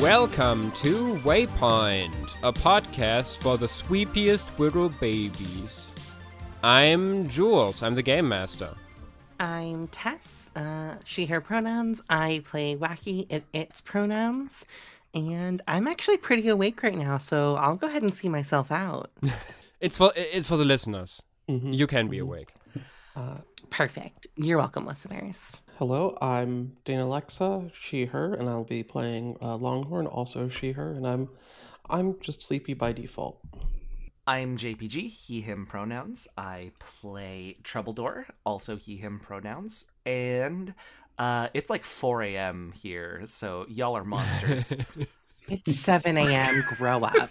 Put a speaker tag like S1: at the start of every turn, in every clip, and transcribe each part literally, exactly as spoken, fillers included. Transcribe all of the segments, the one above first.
S1: Welcome to Waypoint, a podcast for the sweepiest little babies. I'm Jules, I'm the Game Master.
S2: I'm Tess, uh, she, her pronouns. I play Wacky at its pronouns. And I'm actually pretty awake right now, so I'll go ahead and see myself out.
S1: It's for it's for the listeners.
S3: Mm-hmm.
S1: You can be awake.
S3: Uh,
S2: Perfect. You're welcome, listeners.
S3: hello, I'm Dana Alexa, she, her, and I'll be playing uh, Longhorn, also she, her, and I'm I'm just sleepy by default.
S4: I'm J P G, he, him pronouns. I play Troubledore, also he, him pronouns. And uh, it's like four a.m. here, so y'all are monsters.
S2: It's seven a.m. Grow up.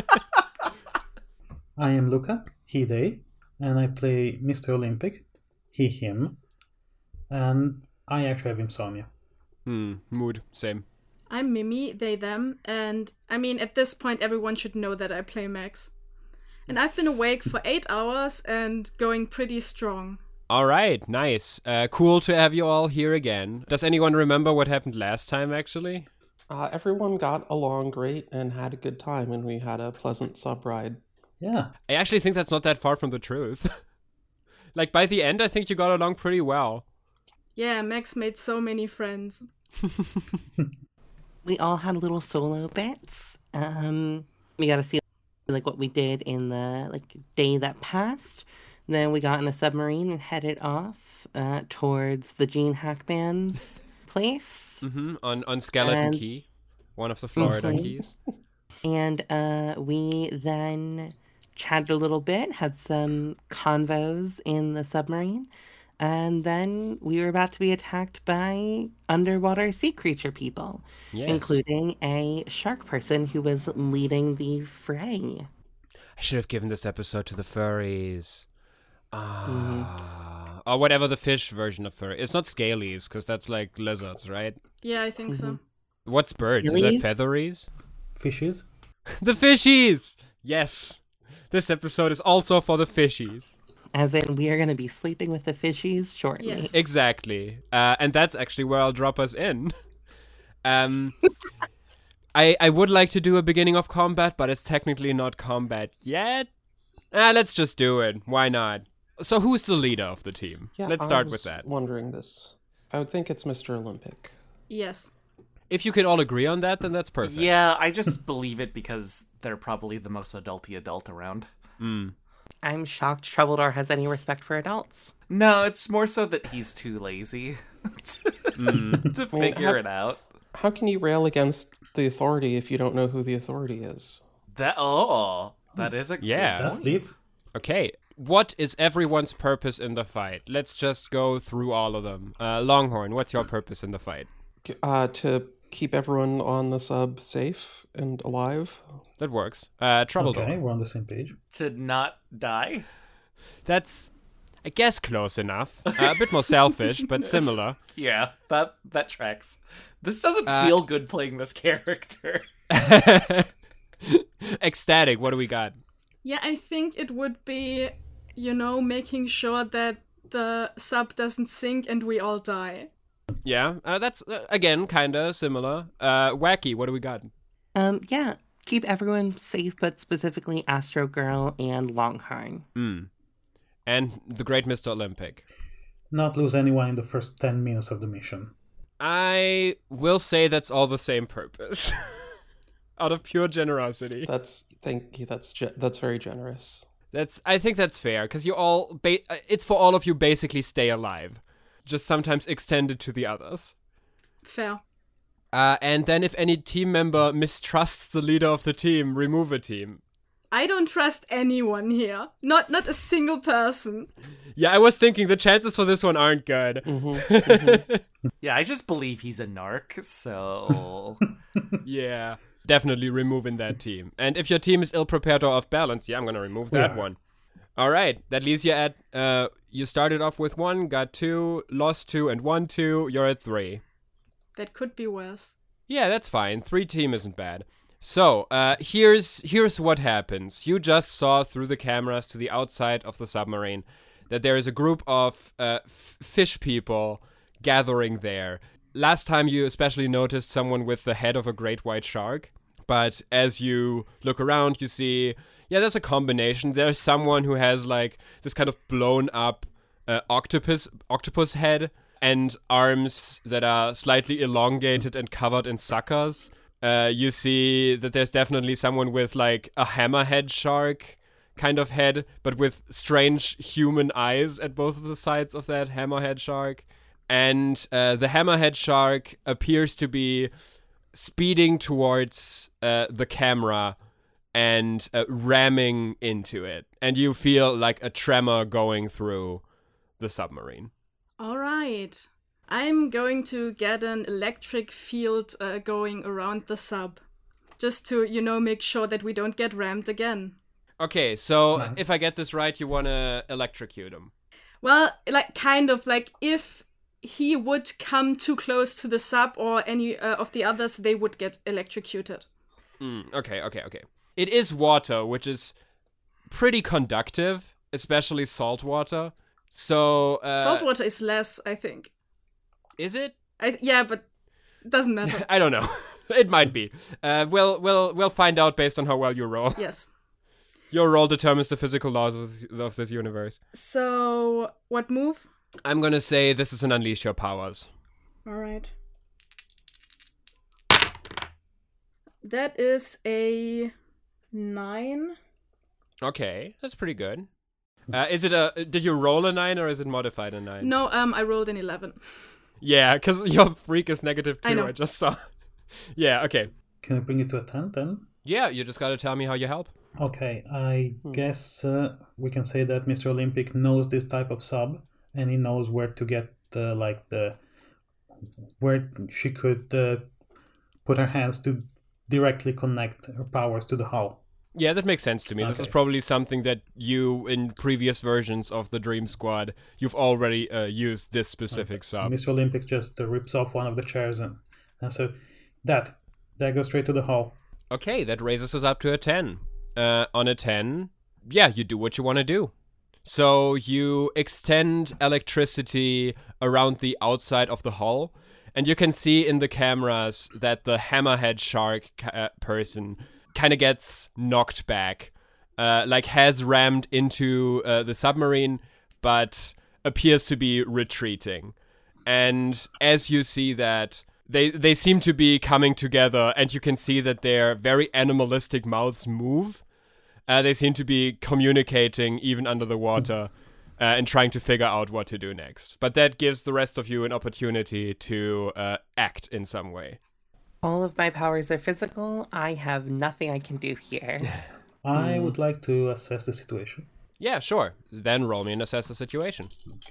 S5: I am Luca, he, they, and I play Mister Olympic, he, him, and I actually have insomnia.
S1: Hmm, mood, same.
S6: I'm Mimi, they, them, and I mean, at this point, everyone should know that I play Max. And I've been awake for eight hours and going pretty strong.
S1: All right, nice. Uh, cool to have you all here again. Does anyone remember what happened last time, actually?
S3: Uh, everyone got along great and had a good time, and we had a pleasant sub ride.
S5: Yeah.
S1: I actually think that's not that far from the truth. Like, by the end, I think you got along pretty well.
S6: Yeah, Max made so many friends.
S2: We all had little solo bits. Um, we got to see like what we did in the like day that passed. Then we got in a submarine and headed off uh, towards the Gene Hackman's place.
S1: Mm-hmm. On on Skeleton
S2: And-
S1: Key, one of the Florida
S2: Mhm.
S1: keys.
S2: And uh, we then chatted a little bit, had some convos in the submarine, and then we were about to be attacked by underwater sea creature people,
S1: Yes.
S2: including a shark person who was leading the fray.
S1: I should have given this episode to the furries. Ah, or whatever the fish version of furry. It's not scalies, because that's like lizards, right?
S6: Yeah, I think so.
S1: What's birds? Is that
S2: Really?
S1: featheries?
S5: Fishes?
S1: The fishies! Yes! This episode is also for the fishies.
S2: As in, we are going to be sleeping with the fishies shortly.
S6: Yes.
S1: Exactly. Uh, and that's actually where I'll drop us in. Um, I I would like to do a beginning of combat, but it's technically not combat yet. Ah, let's just do it. Why not? So who's the leader of the team?
S3: Yeah,
S1: Let's
S3: I
S1: start
S3: was
S1: with that.
S3: Wondering this. I would think it's Mister Olympic.
S6: Yes.
S1: If you can all agree on that, then that's perfect.
S4: Yeah, I just believe it because they're probably the most adulty adult around.
S1: Mm.
S2: I'm shocked Troubledore has any respect for adults.
S4: No, it's more so that he's too lazy to,
S1: Mm.
S4: to
S3: Well,
S4: figure
S3: how-
S4: it out.
S3: How can you rail against the authority if you don't know who the authority is?
S4: That oh, that is a
S1: Yeah.
S4: good
S5: That's
S4: point.
S5: deep.
S1: Okay, what is everyone's purpose in the fight? Let's just go through all of them. Uh, Longhorn, what's your purpose in the fight?
S3: Uh, to keep everyone on the sub safe and alive.
S1: That works. Uh, Troubledore.
S5: Okay, we're on the same page.
S4: To not die.
S1: That's, I guess, close enough. Uh, a bit more selfish, but similar.
S4: Yeah, that that tracks. This doesn't
S1: Uh,
S4: feel good playing this character.
S1: Ecstatic, what do we got?
S6: Yeah, I think it would be, you know, making sure that the sub doesn't sink and we all die.
S1: Yeah, uh, that's, uh, again, kinda similar. Uh, Wacky, what do we got?
S2: Um, yeah, keep everyone safe, but specifically Astro Girl and Longhorn.
S1: Mm. And the great Mister Olympic.
S5: Not lose anyone in the first ten minutes of the mission.
S1: I will say that's all the same purpose. Out of pure generosity.
S3: That's thank you. That's ge- that's very generous.
S1: That's. I think that's fair, because you all. Ba- uh, it's for all of you basically stay alive, just sometimes extended to the others.
S6: Fair.
S1: Uh, and then if any team member mistrusts the leader of the team, remove a team.
S6: I don't trust anyone here. Not not a single person.
S1: Yeah, I was thinking the chances for this one aren't good.
S4: Yeah, I just believe he's a narc, so
S1: Yeah, definitely removing that team. And if your team is ill-prepared or off-balance, yeah, I'm gonna remove that
S5: Yeah.
S1: one. All right, that leaves you at, uh, you started off with one, got two, lost two, and won two, you're at three.
S6: That could be worse.
S1: Yeah, that's fine. Three team isn't bad. So, uh, here's here's what happens. You just saw through the cameras to the outside of the submarine that there is a group of uh, f- fish people gathering there. last time you especially noticed someone with the head of a great white shark. But as you look around, you see, yeah, there's a combination. There's someone who has like this kind of blown up uh, octopus octopus head and arms that are slightly elongated and covered in suckers. Uh, you see that there's definitely someone with like a hammerhead shark kind of head, but with strange human eyes at both of the sides of that hammerhead shark. And uh, the hammerhead shark appears to be speeding towards uh, the camera and uh, ramming into it. And you feel like a tremor going through the submarine.
S6: All right. I'm going to get an electric field uh, going around the sub. Just to, you know, make sure that we don't get rammed again.
S1: Okay, so
S5: Nice.
S1: if I get this right, you want to electrocute him.
S6: Well, like, kind of, like, if he would come too close to the sub or any uh, of the others, they would get electrocuted.
S1: Mm, okay, okay, okay. It is water, which is pretty conductive, especially salt water. So, uh...
S6: Salt water is less, I think.
S1: Is it?
S6: I, yeah, but it doesn't matter.
S1: I don't know. It might be. Uh, we'll, we'll, we'll find out based on how well you roll.
S6: Yes.
S1: Your roll determines the physical laws of this, of this universe.
S6: So, what move?
S1: I'm gonna say this is an Unleash Your Powers.
S6: All right. That is a nine.
S1: Okay, that's pretty good. Uh, is it a? Did you roll a nine or is it modified a nine?
S6: No, um, I rolled an eleven.
S1: Yeah, because your freak is negative two.
S6: I know.
S1: I just saw. Yeah. Okay.
S5: Can I bring it to a ten then?
S1: Yeah, you just gotta tell me how you help.
S5: Okay, I guess uh, we can say that Mister Olympic knows this type of sub, and he knows where to get uh, like the where she could uh, put her hands to directly connect her powers to the hull.
S1: Yeah, that makes sense to me. This is
S5: Okay.
S1: probably something that you, in previous versions of the Dream Squad, you've already uh, used this specific
S5: So
S1: sub.
S5: Mister Olympic just uh, rips off one of the chairs and, and so that that goes straight to the hull.
S1: Okay, that raises us up to a ten. Uh, on a ten, yeah, you do what you want to do. So you extend electricity around the outside of the hull, and you can see in the cameras that the hammerhead shark ca- uh, person kind of gets knocked back, uh, like has rammed into uh, the submarine, but appears to be retreating. And as you see that, they they seem to be coming together, and you can see that their very animalistic mouths move. Uh, they seem to be communicating even under the water uh, and trying to figure out what to do next. But that gives the rest of you an opportunity to uh, act in some way.
S2: All of my powers are physical. I have nothing I can do here.
S5: I would like to assess the situation.
S1: Yeah, sure. Then roll me and assess the situation.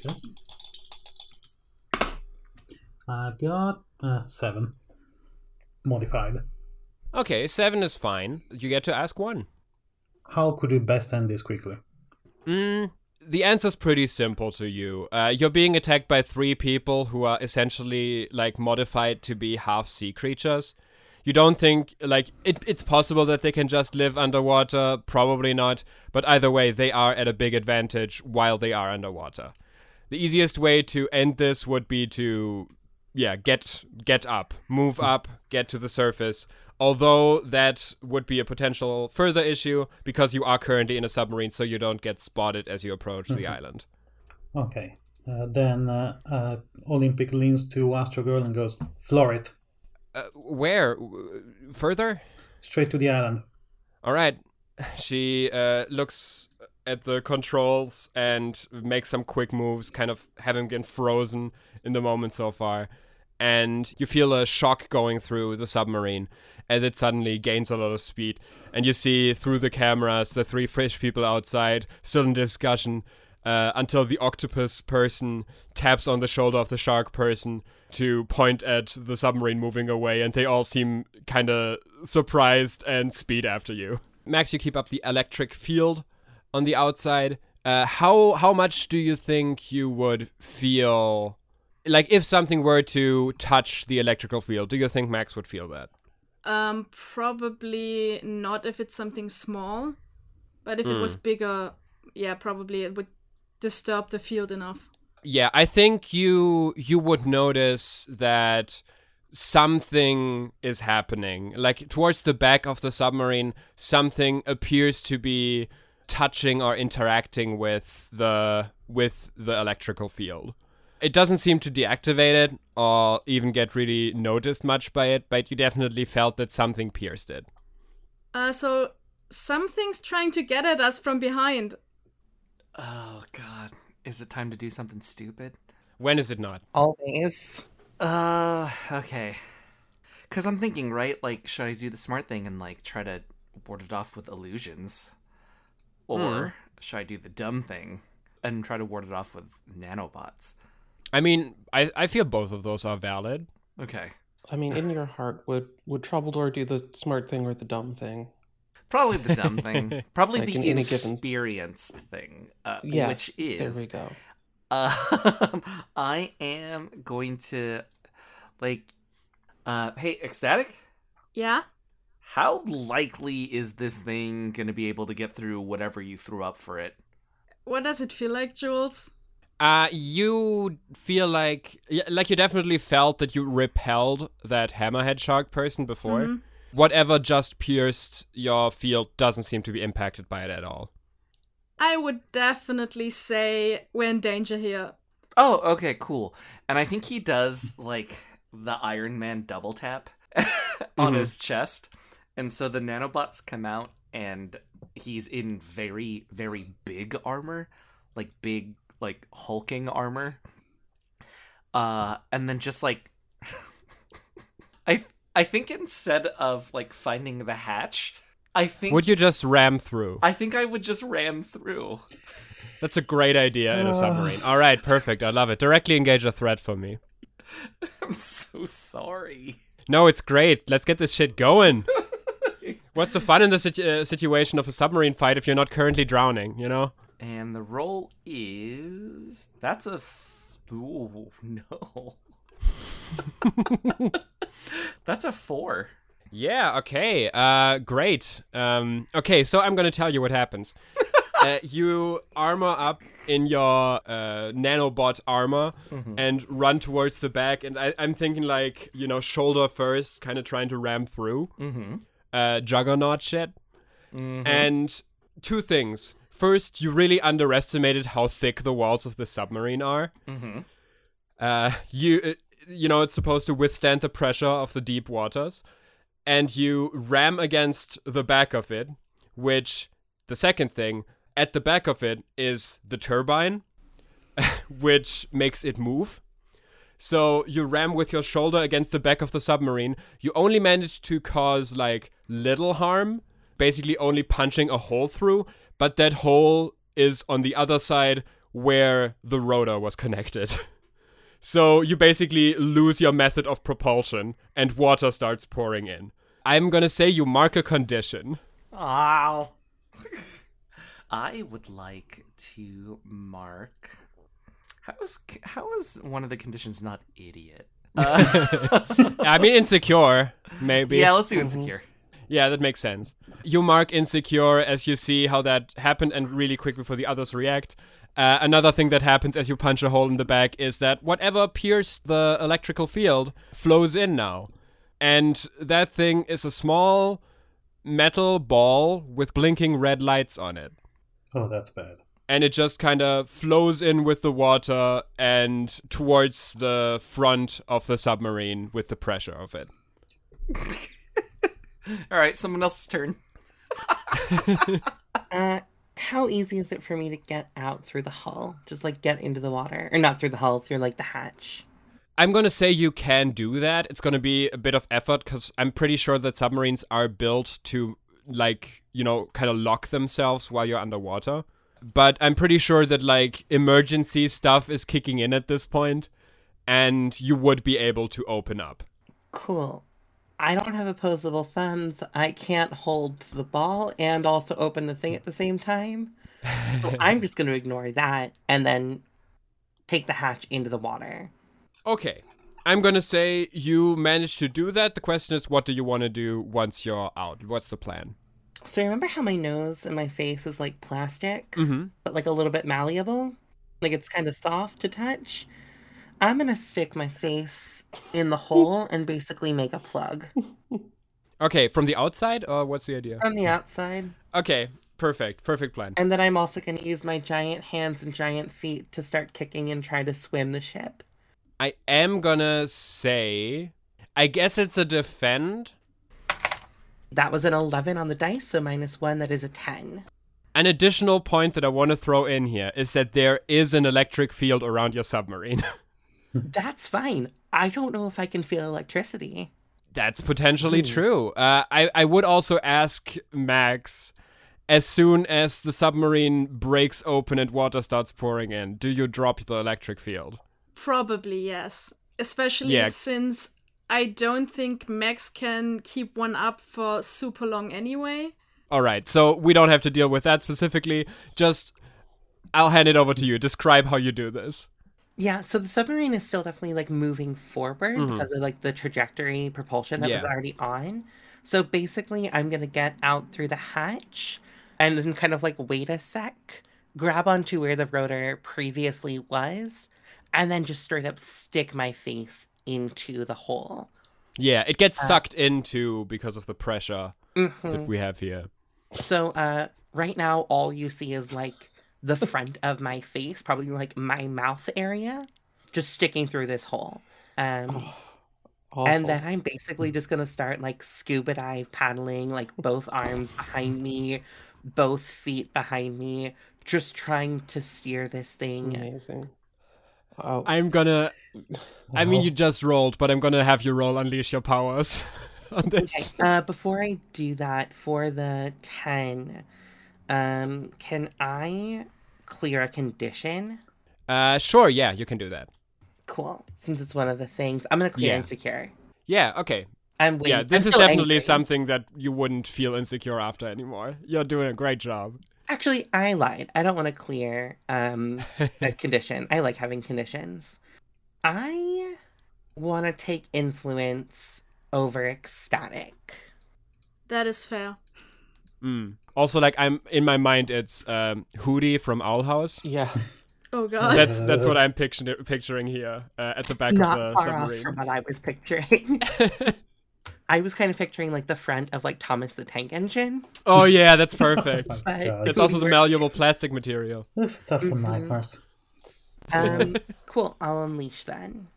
S5: Okay. I've got uh, seven. Modified.
S1: Okay, seven is fine. You get to ask one.
S5: How could we best end this quickly?
S1: Mm, the answer's pretty simple to you. Uh, you're being attacked by three people who are essentially like modified to be half sea creatures. You don't think like it, it's possible that they can just live underwater? Probably not. But either way, they are at a big advantage while they are underwater. The easiest way to end this would be to, yeah, get get up, move up, get to the surface. Although that would be a potential further issue because you are currently in a submarine, so you don't get spotted as you approach the island.
S5: Okay. Uh, then uh, uh, Olympic leans to Astro Girl and goes, floor it.
S1: Uh, where? W- Further?
S5: Straight to the island.
S1: All right. She uh, looks at the controls and makes some quick moves, kind of having been frozen in the moment so far. And you feel a shock going through the submarine as it suddenly gains a lot of speed. And you see through the cameras the three fish people outside, still in discussion, uh, until the octopus person taps on the shoulder of the shark person to point at the submarine moving away. And they all seem kind of surprised and speed after you. Max, you keep up the electric field on the outside. Uh, how how much do you think you would feel... Like, if something were to touch the electrical field, do you think Max would feel that?
S6: Um, probably not if it's something small, but if it was bigger, yeah, probably it would disturb the field enough.
S1: Yeah, I think you you would notice that something is happening. Like towards the back of the submarine, something appears to be touching or interacting with the with the electrical field. It doesn't seem to deactivate it or even get really noticed much by it, but you definitely felt that something pierced it.
S6: Uh, so something's trying to get at us from behind.
S4: Oh, God. Is it time to do something stupid?
S1: When is it not?
S2: Always.
S4: Uh, okay. Because I'm thinking, right? Like, should I do the smart thing and, like, try to ward it off with illusions? Or
S1: Mm.
S4: should I do the dumb thing and try to ward it off with nanobots?
S1: I mean, I, I feel both of those are valid.
S4: Okay.
S3: I mean, in your heart, would would Troubledore do the smart thing or the dumb thing?
S4: Probably the dumb thing. Probably
S3: Like
S4: the
S3: in any given-
S4: inexperienced thing. Uh,
S3: Yes,
S4: which is...
S3: there we go.
S4: Uh, I am going to, like... Uh, hey, Ecstatic?
S6: Yeah?
S4: How likely is this thing going to be able to get through whatever you threw up for it?
S6: What does it feel like, Jules?
S1: Uh, you feel like, yeah, like you definitely felt that you repelled that hammerhead shark person before.
S6: Mhm.
S1: Whatever just pierced your field doesn't seem to be impacted by it at all.
S6: I would definitely say we're in danger here.
S4: Oh, okay, cool. And I think he does, like, the Iron Man double tap on
S1: Mhm.
S4: his chest. And so the nanobots come out, and he's in very, very big armor. Like, big, like, hulking armor. Uh, and then just, like... I I think instead of, like, finding the hatch, I think...
S1: Would you just ram through?
S4: I think I would just ram through.
S1: That's a great idea in a submarine. All right, perfect. I love it. Directly engage a threat for me.
S4: I'm so sorry.
S1: No, it's great. Let's get this shit going. What's the fun in the situ- uh, situation of a submarine fight if you're not currently drowning, you know?
S4: And the roll is... That's a... F- Ooh, no. That's a four.
S1: Yeah, okay. Uh, great. Um, okay, so I'm going to tell you what happens. uh, you armor up in your uh, nanobot armor
S4: Mhm.
S1: and run towards the back. And I- I'm thinking like, you know, shoulder first, kind of trying to ram through.
S4: Mm-hmm.
S1: Uh, juggernaut shit.
S4: Mm-hmm.
S1: And two things. First, you really underestimated how thick the walls of the submarine are.
S4: Mm-hmm.
S1: Uh, you, uh, you know, it's supposed to withstand the pressure of the deep waters. And you ram against the back of it, which, the second thing, at the back of it is the turbine, which makes it move. So you ram with your shoulder against the back of the submarine. You only manage to cause, like, little harm, basically only punching a hole through, but that hole is on the other side where the rotor was connected. So you basically lose your method of propulsion, and water starts pouring in. I'm gonna say you mark a condition.
S4: Ow. I would like to mark... How is, how is one of the conditions not idiot? Uh,
S1: I mean, insecure, maybe.
S4: yeah, let's do insecure.
S1: Yeah, that makes sense. You mark insecure as you see how that happened and really quick before the others react. Uh, another thing that happens as you punch a hole in the back is that whatever pierced the electrical field flows in now. And that thing is a small metal ball with blinking red lights on it.
S5: Oh, that's bad.
S1: And it just kind of flows in with the water and towards the front of the submarine with the pressure of it.
S4: All right, someone else's turn.
S2: Uh, how easy is it for me to get out through the hull? Just like get into the water, or not through the hull, through like the hatch.
S1: I'm going to say you can do that. It's going to be a bit of effort because I'm pretty sure that submarines are built to, like, you know, kind of lock themselves while you're underwater. But I'm pretty sure that, like, emergency stuff is kicking in at this point, and you would be able to open up.
S2: Cool. I don't have opposable thumbs. I can't hold the ball and also open the thing at the same time. So I'm just going to ignore that and then take the hatch into the water.
S1: Okay. I'm going to say you managed to do that. The question is, what do you want to do once you're out? What's the plan?
S2: So remember how my nose and my face is like plastic,
S1: Mm-hmm.
S2: but like a little bit malleable? Like it's kind of soft to touch. I'm gonna stick my face in the hole and basically make a plug
S1: Okay, from the outside, or what's the idea?
S2: from the outside.
S1: Okay, perfect. Perfect plan.
S2: And then I'm also gonna use my giant hands and giant feet to start kicking and try to swim the ship.
S1: I am gonna say, I guess it's a defend.
S2: That was an eleven on the dice, so minus one, that is a ten.
S1: An additional point that I want to throw in here is that there is an electric field around your submarine.
S2: That's fine. I don't know if I can feel electricity.
S1: That's potentially true. Uh, I, I would also ask Max, as soon as the submarine breaks open and water starts pouring in, do you drop the electric field?
S6: Probably yes. Especially
S1: Yeah.
S6: since I don't think Max can keep one up for super long anyway.
S1: All right, so we don't have to deal with that specifically. Just, I'll hand it over to you. Describe how you do this.
S2: Yeah, so the submarine is still definitely like moving forward because of like the trajectory propulsion that was
S1: Yeah.
S2: already on. So basically, I'm gonna get out through the hatch and then kind of like wait a sec, grab onto where the rotor previously was, and then just straight up stick my face into the hole.
S1: Yeah, it gets sucked into because of the pressure
S2: Mhm.
S1: that we have here.
S2: So uh, right now, all you see is like the front of my face, probably like my mouth area, just sticking through this hole. Um,
S3: Awful.
S2: and then I'm basically just gonna start like scuba dive paddling, like both arms behind me, both feet behind me, just trying to steer this thing.
S3: Amazing. Oh,
S1: I'm gonna, I mean,
S5: Wow.
S1: you just rolled, but I'm gonna have you roll Unleash Your Powers on this.
S2: Uh, before I do that, for the ten, um, can I clear a condition?
S1: Uh, sure, yeah, you can do that.
S2: Cool. Since it's one of the things, I'm gonna clear
S1: Yeah.
S2: insecure.
S1: Yeah, okay.
S2: I'm wait-
S1: Yeah,
S2: I'm
S1: this is
S2: still
S1: definitely
S2: angry.
S1: something that you wouldn't feel insecure after anymore. You're doing a great job.
S2: Actually, I lied. I don't want to clear um a condition. I like having conditions. I want to take influence over ecstatic.
S6: That is fair.
S1: Mm. Also, like, I'm in my mind, it's um, Hootie from Owl House.
S3: yeah.
S6: Oh god.
S1: That's that's what I'm picturing picturing here uh, at the back
S2: It's
S1: of
S2: not
S1: the
S2: far off
S1: submarine.
S2: from what I was picturing. I was kind of picturing like the front of like Thomas the Tank Engine.
S1: Oh yeah, that's perfect.
S5: Oh my
S2: But-
S5: God.
S1: It's also the
S2: Works.
S1: malleable plastic material.
S5: This stuff from
S2: Mhm.
S5: nightmares.
S2: Um, cool. I'll unleash then.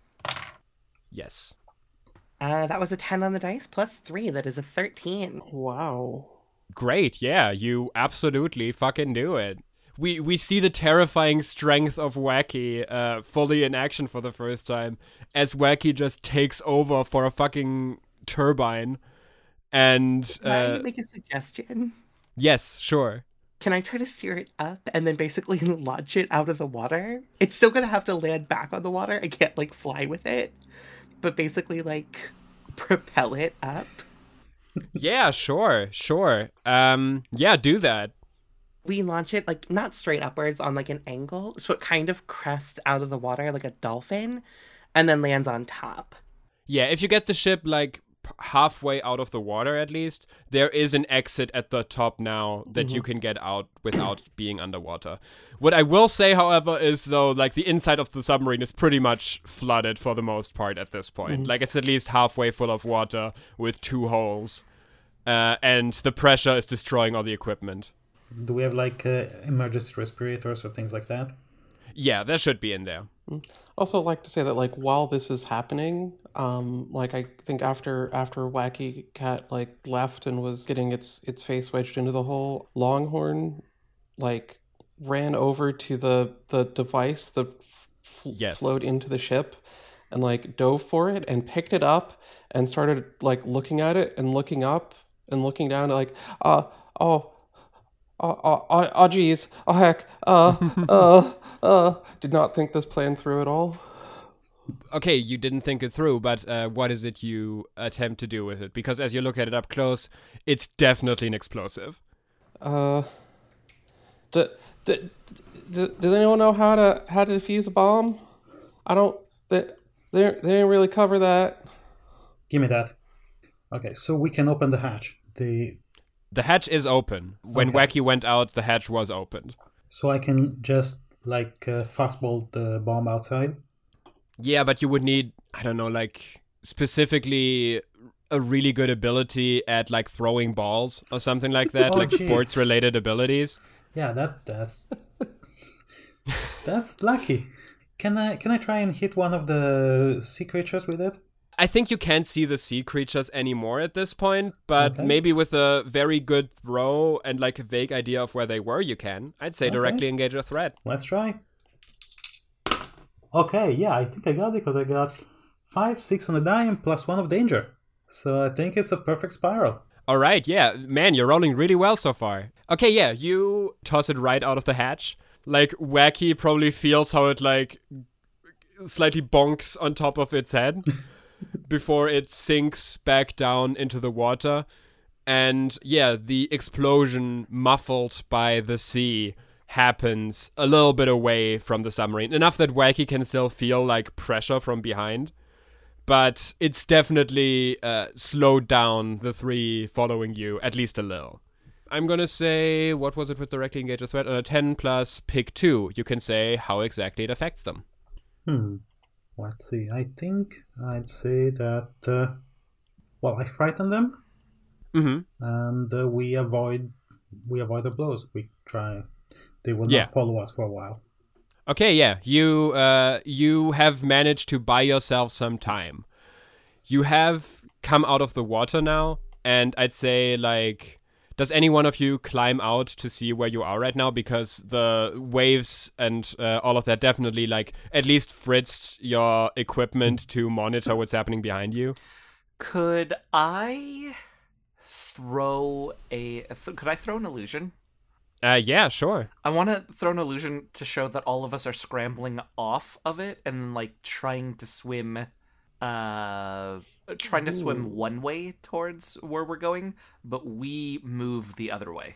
S1: Yes.
S2: Uh, that was a ten on the dice plus three. That is a thirteen.
S3: Wow.
S1: Great, yeah, you absolutely fucking do it. We we see the terrifying strength of Wacky uh, fully in action for the first time, as Wacky just takes over for a fucking turbine. And
S2: Can I
S1: uh,
S2: make a suggestion?
S1: yes, sure.
S2: Can I try to steer it up and then basically launch it out of the water? It's still gonna have to land back on the water. I can't like fly with it, but basically like propel it up.
S1: Yeah, sure, sure. Um, yeah, do that.
S2: We launch it like not straight upwards on like an angle, so it kind of crests out of the water like a dolphin, and then lands on top.
S1: Yeah, if you get the ship like p- halfway out of the water at least, there is an exit at the top now that you can get out without being underwater. What I will say, however, is though, like the inside of the submarine is pretty much flooded for the most part at this point. Like it's at least halfway full of water with two holes. Uh, and the pressure is destroying all the equipment.
S5: Do we have like uh, emergency respirators or things like that?
S1: Yeah, that should be in there.
S3: Also, like to say that like while this is happening, um, like I think after after Wacky Cat like left and was getting its its face wedged into the hole, Longhorn like ran over to the the device that f-
S1: Yes.
S3: flowed into the ship, and like dove for it and picked it up and started like looking at it and looking up and looking down like uh oh. Oh, oh, oh, oh, geez. Oh, heck. Uh, uh, uh. Did not think this plan through at all.
S1: Okay, you didn't think it through, but uh, what is it you attempt to do with it? Because as you look at it up close, it's definitely an explosive.
S3: Uh, d- d- d- does anyone know how to how to defuse a bomb? I don't. They they they didn't really cover that.
S5: Give me that. Okay, so we can open the hatch. The
S1: The hatch is open. When
S5: Okay.
S1: Wacky went out, the hatch was opened.
S5: so I can just like uh, fastball the bomb outside?
S1: Yeah, but you would need, I don't know, like specifically a really good ability at like throwing balls or something like that,
S5: Oh,
S1: like
S5: gee.
S1: sports-related abilities.
S5: Yeah, that that's that's lucky. Can I can I try and hit one of the sea creatures with it?
S1: I think you can't see the sea creatures anymore at this point, but
S5: Okay.
S1: maybe with a very good throw and like a vague idea of where they were, you can. I'd say
S5: Okay.
S1: directly engage a threat.
S5: Let's try. Okay, yeah, I think I got it because I got five, six on the die and plus one of danger. So I think it's a perfect spiral.
S1: All right, yeah, man, you're rolling really well so far. Okay, yeah, you toss it right out of the hatch. Like, Wacky probably feels how it, like, slightly bonks on top of its head before it sinks back down into the water. And, yeah, the explosion muffled by the sea happens a little bit away from the submarine. Enough that Wacky can still feel, like, pressure from behind. But it's definitely uh, slowed down the three following you, at least a little. I'm going to say, what was it with directly engage a threat? On a ten plus pick two, you can say how exactly it affects them.
S5: Hmm. Let's see. I think I'd say that, uh, well, I frighten them
S1: Mm-hmm.
S5: and uh, we avoid we avoid the blows. We try. They will
S1: Yeah.
S5: not follow us for a while.
S1: Okay, yeah, you uh, you have managed to buy yourself some time. You have come out of the water now, and I'd say, like, does any one of you climb out to see where you are right now? Because the waves and uh, all of that definitely, like, at least fritzed your equipment to monitor what's happening behind you.
S4: Could I throw a? Th- could I throw an illusion?
S1: Uh, yeah, sure.
S4: I want to throw an illusion to show that all of us are scrambling off of it and like trying to swim, uh, trying to swim one way towards where we're going, but we move the other way.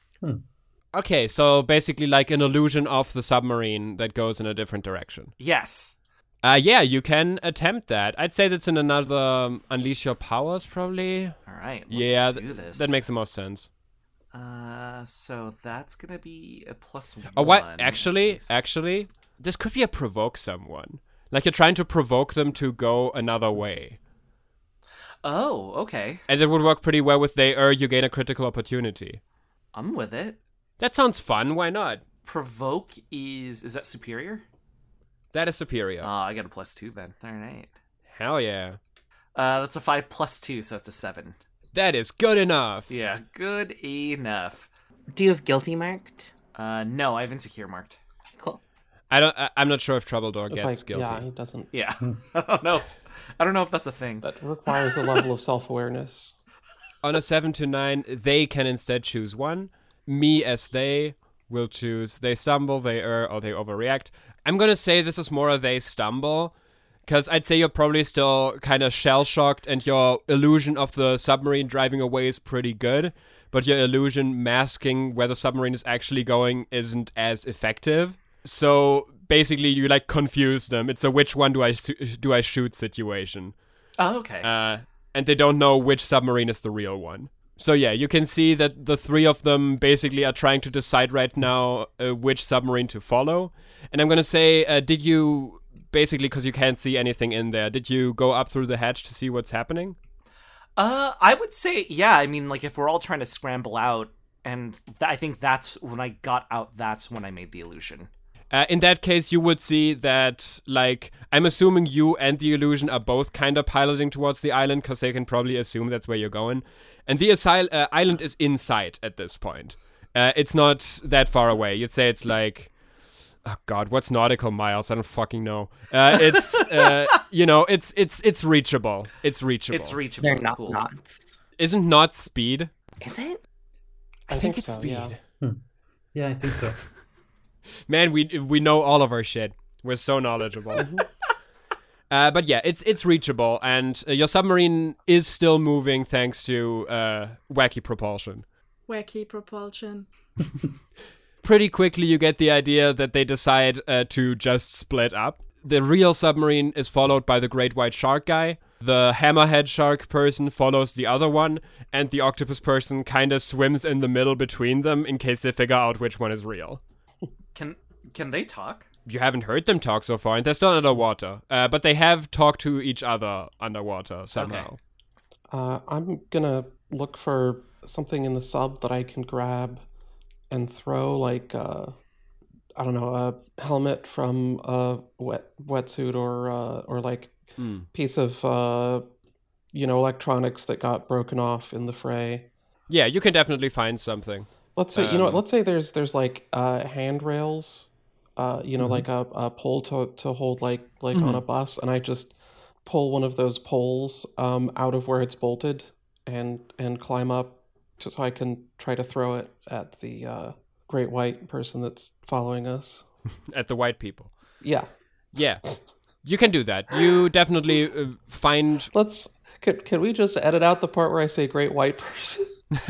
S1: Okay, so basically like an illusion of the submarine that goes in a different direction.
S4: Yes.
S1: Uh, yeah, you can attempt that. I'd say that's in another um, Unleash Your Powers, probably.
S4: All right. Let's
S1: yeah,
S4: do
S1: th-
S4: this.
S1: that makes the most sense.
S4: Uh, so that's gonna be a plus one.
S1: Oh, what? Actually,
S4: please.
S1: actually, this could be a provoke someone. Like you're trying to provoke them to go another way.
S4: Oh, okay.
S1: And it would work pretty well with they err, you gain a critical opportunity.
S4: I'm with it.
S1: That sounds fun, why not?
S4: Provoke is is that superior?
S1: That is superior.
S4: Oh, I got a plus two then. All right.
S1: Hell yeah.
S4: Uh, that's a five plus two, so it's a seven.
S1: That is good enough.
S4: Yeah, good enough.
S2: Do you have guilty marked?
S4: Uh, no, I have insecure marked.
S2: Cool.
S1: I don't. I, I'm not sure if Troubledore
S3: If
S1: gets
S3: I-
S1: guilty.
S3: Yeah, he doesn't.
S4: Yeah, I don't know. I don't know if that's a thing.
S3: That requires a level of self-awareness.
S1: On a seven to nine, they can instead choose one. Me as they will choose they stumble, they err, or they overreact. I'm gonna say this is more a they stumble, because I'd say you're probably still kind of shell-shocked, and your illusion of the submarine driving away is pretty good, but your illusion masking where the submarine is actually going isn't as effective. So basically, you like confuse them. It's a which one do I sh- do I shoot situation.
S4: Oh, okay.
S1: Uh, and they don't know which submarine is the real one. So yeah, you can see that the three of them basically are trying to decide right now uh, which submarine to follow. And I'm gonna say, uh, did you basically, because you can't see anything in there, did you go up through the hatch to see what's happening?
S4: Uh, I would say, yeah. I mean, like if we're all trying to scramble out, and th- I think that's when I got out. That's when I made the illusion.
S1: Uh, in that case, you would see that, like, I'm assuming you and the illusion are both kind of piloting towards the island, because they can probably assume that's where you're going. And the asyl- uh, island is in sight at this point. Uh, it's not that far away. You'd say it's like, oh god, what's nautical miles? I don't fucking know. Uh, it's, uh, you know, it's it's it's reachable. It's reachable.
S4: It's reachable.
S2: They're not
S4: cool.
S2: knots.
S1: Isn't not speed?
S2: Is it?
S1: I,
S3: I
S1: think,
S3: think
S1: it's
S3: so,
S1: speed.
S3: yeah.
S5: Yeah, I think so.
S1: Man, we we know all of our shit. We're so knowledgeable. uh, but yeah, it's it's reachable, and uh, your submarine is still moving thanks to uh, wacky propulsion.
S6: Wacky propulsion.
S1: Pretty quickly, you get the idea that they decide uh, to just split up. The real submarine is followed by the great white shark guy. The hammerhead shark person follows the other one, and the octopus person kind of swims in the middle between them in case they figure out which one is real.
S4: Can Can they talk?
S1: You haven't heard them talk so far, and they're still underwater. Uh, but they have talked to each other underwater somehow.
S4: Okay.
S3: Uh, I'm gonna look for something in the sub that I can grab and throw, like, uh, I don't know, a helmet from a wet wetsuit or, uh, or like,
S1: Mm.
S3: piece of, uh, you know, electronics that got broken off in the fray.
S1: Yeah, you can definitely find something.
S3: Let's say, you know what,
S1: Um,
S3: let's say there's, there's like, uh, handrails, uh, you know,
S5: Mhm.
S3: like a, a pole to, to hold, like, like on a bus, and I just pull one of those poles, um, out of where it's bolted and, and climb up just so I can try to throw it at the, uh, great white person that's following us.
S1: At the white people.
S3: Yeah.
S1: Yeah. You can do that. You definitely uh, find...
S3: Let's, can, can we just edit out the part where I say great white person?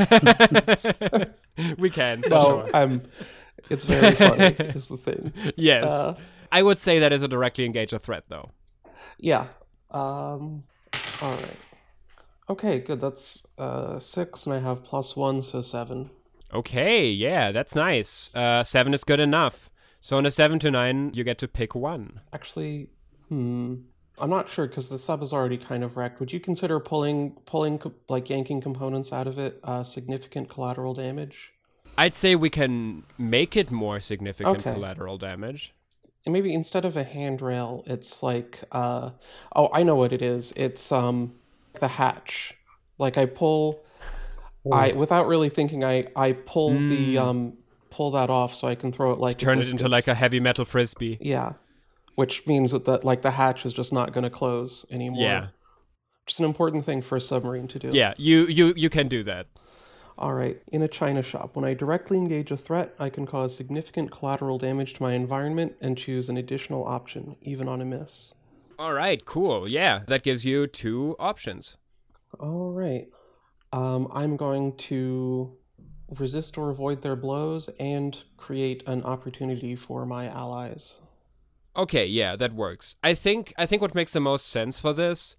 S1: we can, for
S3: No,
S1: sure.
S3: I'm, it's very funny, is the thing.
S1: Yes.
S3: Uh,
S1: I would say that is a directly engager threat, though.
S3: Yeah. Um, all right. Okay, good. That's uh, six, and I have plus one, so seven.
S1: Okay, yeah, that's nice. Uh, seven is good enough. So on a seven to nine, you get to pick one.
S3: Actually, hmm, I'm not sure because the sub is already kind of wrecked. Would you consider pulling, pulling, co- like yanking components out of it, uh, significant collateral damage?
S1: I'd say we can make it more significant
S3: Okay.
S1: collateral damage.
S3: And maybe instead of a handrail, it's like, uh, oh, I know what it is. It's um, the hatch. Like I pull, I without really thinking, I I pull the um, pull that off so I can throw it like
S1: Turn it into like a heavy metal frisbee.
S3: yeah, which means that the, like the hatch is just not going to close anymore.
S1: Yeah.
S3: Which is an important thing for a submarine to do.
S1: Yeah, you, you, you can do that.
S3: All right. In a china shop, when I directly engage a threat, I can cause significant collateral damage to my environment and choose an additional option, even on a miss.
S1: All right, cool. Yeah, that gives you two options.
S3: All right. Um, I'm going to resist or avoid their blows and create an opportunity for my allies.
S1: Okay, yeah, that works. I think I think what makes the most sense for this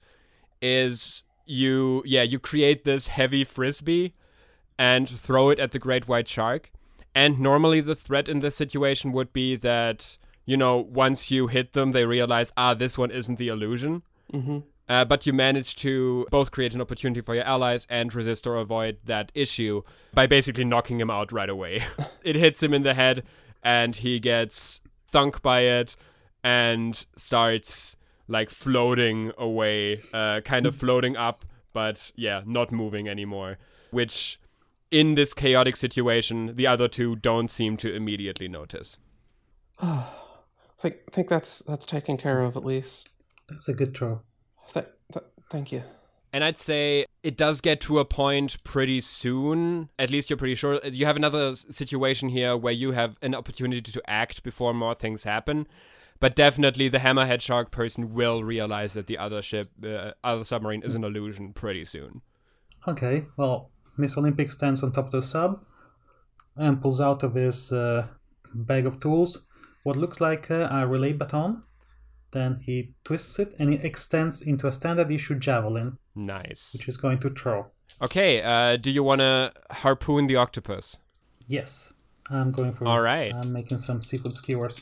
S1: is you yeah, you create this heavy frisbee and throw it at the great white shark. And normally the threat in this situation would be that, you know, once you hit them, they realize, ah, this one isn't the illusion.
S3: Mm-hmm.
S1: Uh, but you manage to both create an opportunity for your allies and resist or avoid that issue by basically knocking him out right away. It hits him in the head, and he gets thunk by it and starts, like, floating away, uh, kind of floating up, but, yeah, not moving anymore. Which, in this chaotic situation, the other two don't seem to immediately notice.
S3: I think, think that's that's taken care of, at least.
S5: That's a good throw.
S3: Th- th- thank you.
S1: And I'd say it does get to a point pretty soon. At least you're pretty sure. You have another s- situation here where you have an opportunity to act before more things happen. But definitely the hammerhead shark person will realize that the other ship, uh, other submarine is an illusion pretty soon.
S5: Okay, well, Mister Olympic stands on top of the sub and pulls out of his uh, bag of tools what looks like uh, a relay baton. Then he twists it and it extends into a standard issue javelin,
S1: Nice.
S5: which he's going to throw.
S1: Okay, uh, do you want to harpoon the octopus?
S5: Yes, I'm going for
S1: All right.
S5: I'm making some seafood skewers.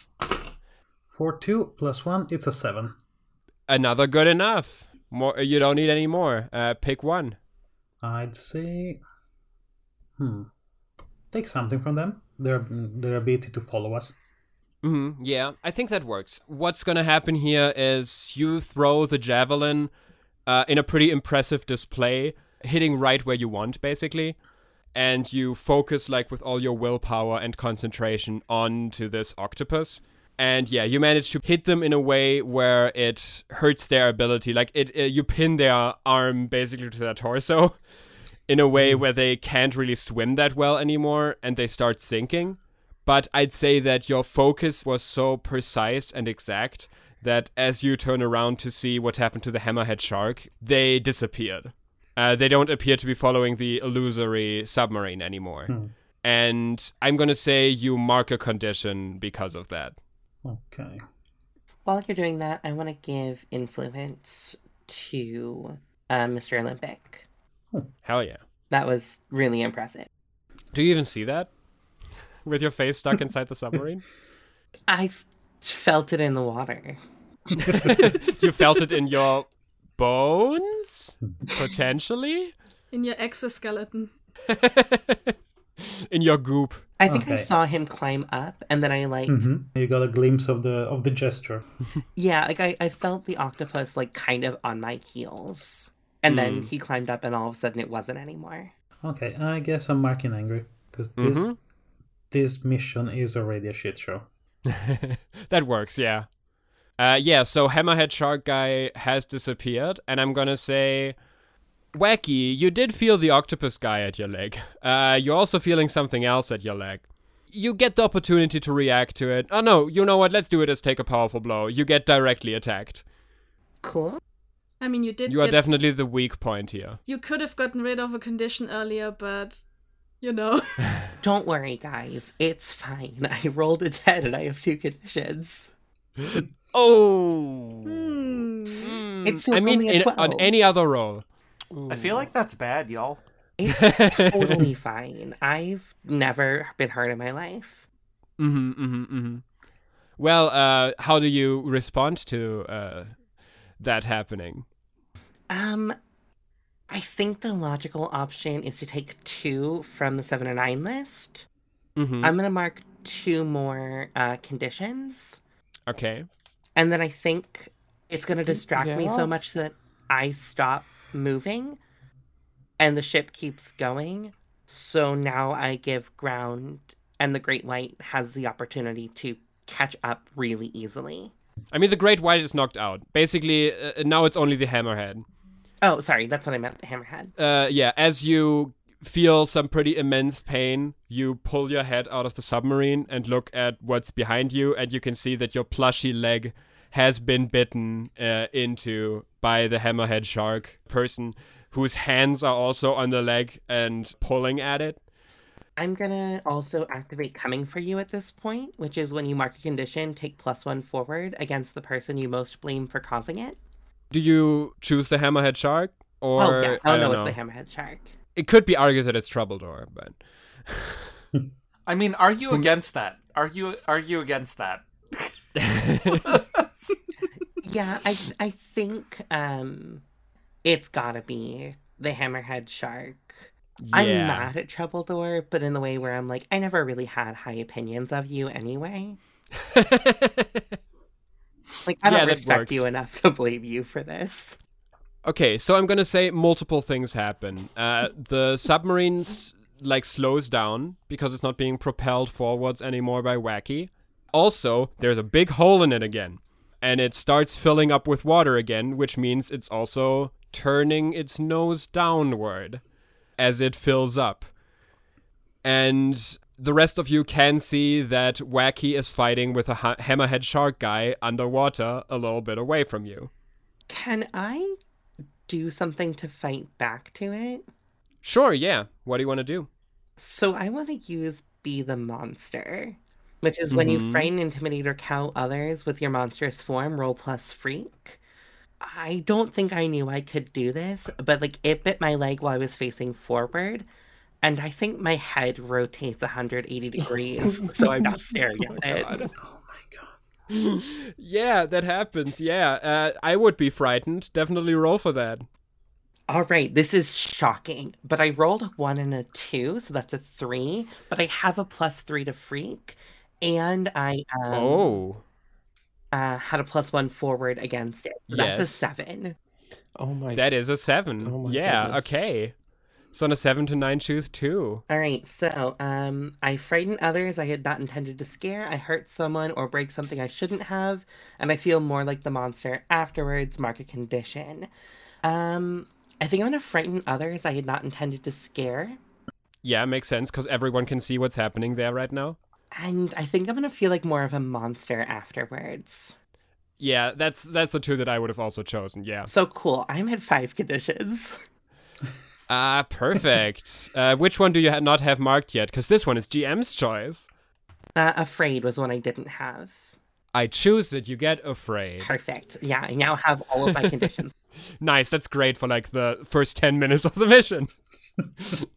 S5: For two plus one, it's a seven.
S1: Another good enough. More. You don't need any more. Uh, pick one.
S5: I'd say, hmm, take something from them. Their their ability to follow us.
S1: Mm-hmm, yeah, I think that works. What's gonna happen here is you throw the javelin uh, in a pretty impressive display, hitting right where you want, basically. And you focus, like, with all your willpower and concentration onto this octopus. And yeah, you manage to hit them in a way where it hurts their ability. Like, it, it you pin their arm basically to their torso in a way where they can't really swim that well anymore, and they start sinking. But I'd say that your focus was so precise and exact that as you turn around to see what happened to the hammerhead shark, they disappeared. Uh, they don't appear to be following the illusory submarine anymore.
S5: Hmm.
S1: And I'm going to say you mark a condition because of that.
S5: Okay.
S2: While you're doing that, I want to give influence to uh, Mister Olympic.
S1: Hell yeah.
S2: That was really impressive.
S1: Do you even see that? With your face stuck inside the submarine?
S2: I felt it in the water.
S1: You felt it in your bones? Potentially?
S6: In your exoskeleton.
S1: In your goop.
S2: I think I
S5: Okay.
S2: saw him climb up, and then I like,
S5: hmm You got a glimpse of the of the gesture.
S2: yeah, like I, I felt the octopus like kind of on my heels, and then
S1: Mm.
S2: he climbed up, and all of a sudden it wasn't anymore.
S5: Okay, I guess I'm marking angry because this
S1: Mhm.
S5: this mission is already a shit show.
S1: That works, yeah. Uh, yeah, so Hammerhead Shark Guy has disappeared, and I'm gonna say, Wacky, you did feel the octopus guy at your leg. Uh, you're also feeling something else at your leg. You get the opportunity to react to it. Oh no, you know what? Let's do it as take a powerful blow. You get directly attacked.
S2: Cool.
S6: I mean, you did
S1: You are
S6: get-
S1: definitely the weak point here.
S6: You could have gotten rid of a condition earlier, but, you know.
S2: Don't worry, guys. It's fine. I rolled a ten, and I have two conditions.
S1: Oh.
S6: Hmm.
S1: Mm,
S2: It's
S1: I mean,
S2: only a
S1: in, on
S2: twelve.
S1: any other roll.
S4: I feel like that's bad, y'all.
S2: It's totally fine. I've never been hurt in my life.
S1: Mm-hmm, mm-hmm, mm-hmm. Well, uh, how do you respond to uh, that happening?
S2: Um, I think the logical option is to take two from the seven and nine list.
S1: Mm-hmm.
S2: I'm gonna mark two more uh, conditions,
S1: Okay.
S2: and then I think it's gonna distract me
S3: Yeah.
S2: so much that I stop moving, and the ship keeps going. So now I give ground, and the Great White has the opportunity to catch up really easily.
S1: I mean, the Great White is knocked out. Basically, uh, now it's only the Hammerhead.
S2: Oh, sorry, that's what I meant. The Hammerhead.
S1: Uh, yeah, as you feel some pretty immense pain, you pull your head out of the submarine and look at what's behind you, and you can see that your plushy leg has been bitten uh, into by the Hammerhead shark person, whose hands are also on the leg and pulling at it.
S2: I'm gonna also activate Coming for You at this point, which is when you mark a condition, take plus one forward against the person you most blame for causing it.
S1: Do you choose the Hammerhead shark? Or,
S2: oh, yeah.
S1: I
S2: Oh,
S1: don't
S2: no,
S1: know.
S2: it's the Hammerhead Shark.
S1: It could be argued that it's Troubledore, but...
S4: I mean, are you against that? Are you are you against that?
S2: Yeah, I I think um, it's gotta be the Hammerhead Shark. I'm
S1: Yeah.
S2: mad at Troubledore, but in the way where I'm like, I never really had high opinions of you anyway. Like, I
S1: Yeah,
S2: don't
S1: that
S2: respect
S1: works.
S2: you enough to blame you for this.
S1: Okay, so I'm gonna say multiple things happen. Uh, the submarine s- like slows down because it's not being propelled forwards anymore by Wacky. Also, there's a big hole in it again, and it starts filling up with water again, which means it's also turning its nose downward as it fills up. And the rest of you can see that Wacky is fighting with a ha- hammerhead shark guy underwater a little bit away from you.
S2: Can I do something to fight back to it?
S1: Sure, yeah. What do you want to do?
S2: So I want to use Be the Monster, which is when you
S1: Mhm.
S2: frighten, intimidate, or cow others with your monstrous form, roll plus freak. I don't think I knew I could do this, but like it bit my leg while I was facing forward, and I think my head rotates one hundred eighty degrees, so I'm not staring at it.
S5: Oh my god.
S1: Yeah, that happens. Yeah, uh, I would be frightened. Definitely roll for that.
S2: All right, this is shocking, but I rolled a one and a two, so that's a three, but I have a plus three to freak, and I um,
S1: oh,
S2: uh, had a plus one forward against it, so that's a
S1: Yes.
S2: seven.
S3: Oh my.
S1: that is a seven.
S3: Oh my
S1: yeah,
S3: goodness.
S1: okay. So on a seven to nine, choose two.
S2: All right, so um, I frighten others I had not intended to scare. I hurt someone or break something I shouldn't have, and I feel more like the monster afterwards. Mark a condition. Um, I think I'm gonna frighten others I had not intended to scare,
S1: Yeah, makes sense because everyone can see what's happening there right now.
S2: and I think I'm gonna feel like more of a monster afterwards.
S1: Yeah, that's that's the two that I would have also chosen. Yeah.
S2: So cool. I'm at five conditions.
S1: Ah, perfect. uh, which one do you ha- not have marked yet? Because this one is G M's choice.
S2: Uh, afraid was one I didn't have.
S1: I choose it. You get afraid.
S2: Perfect. Yeah, I now have all of my conditions.
S1: Nice. That's great for like the first ten minutes of the mission.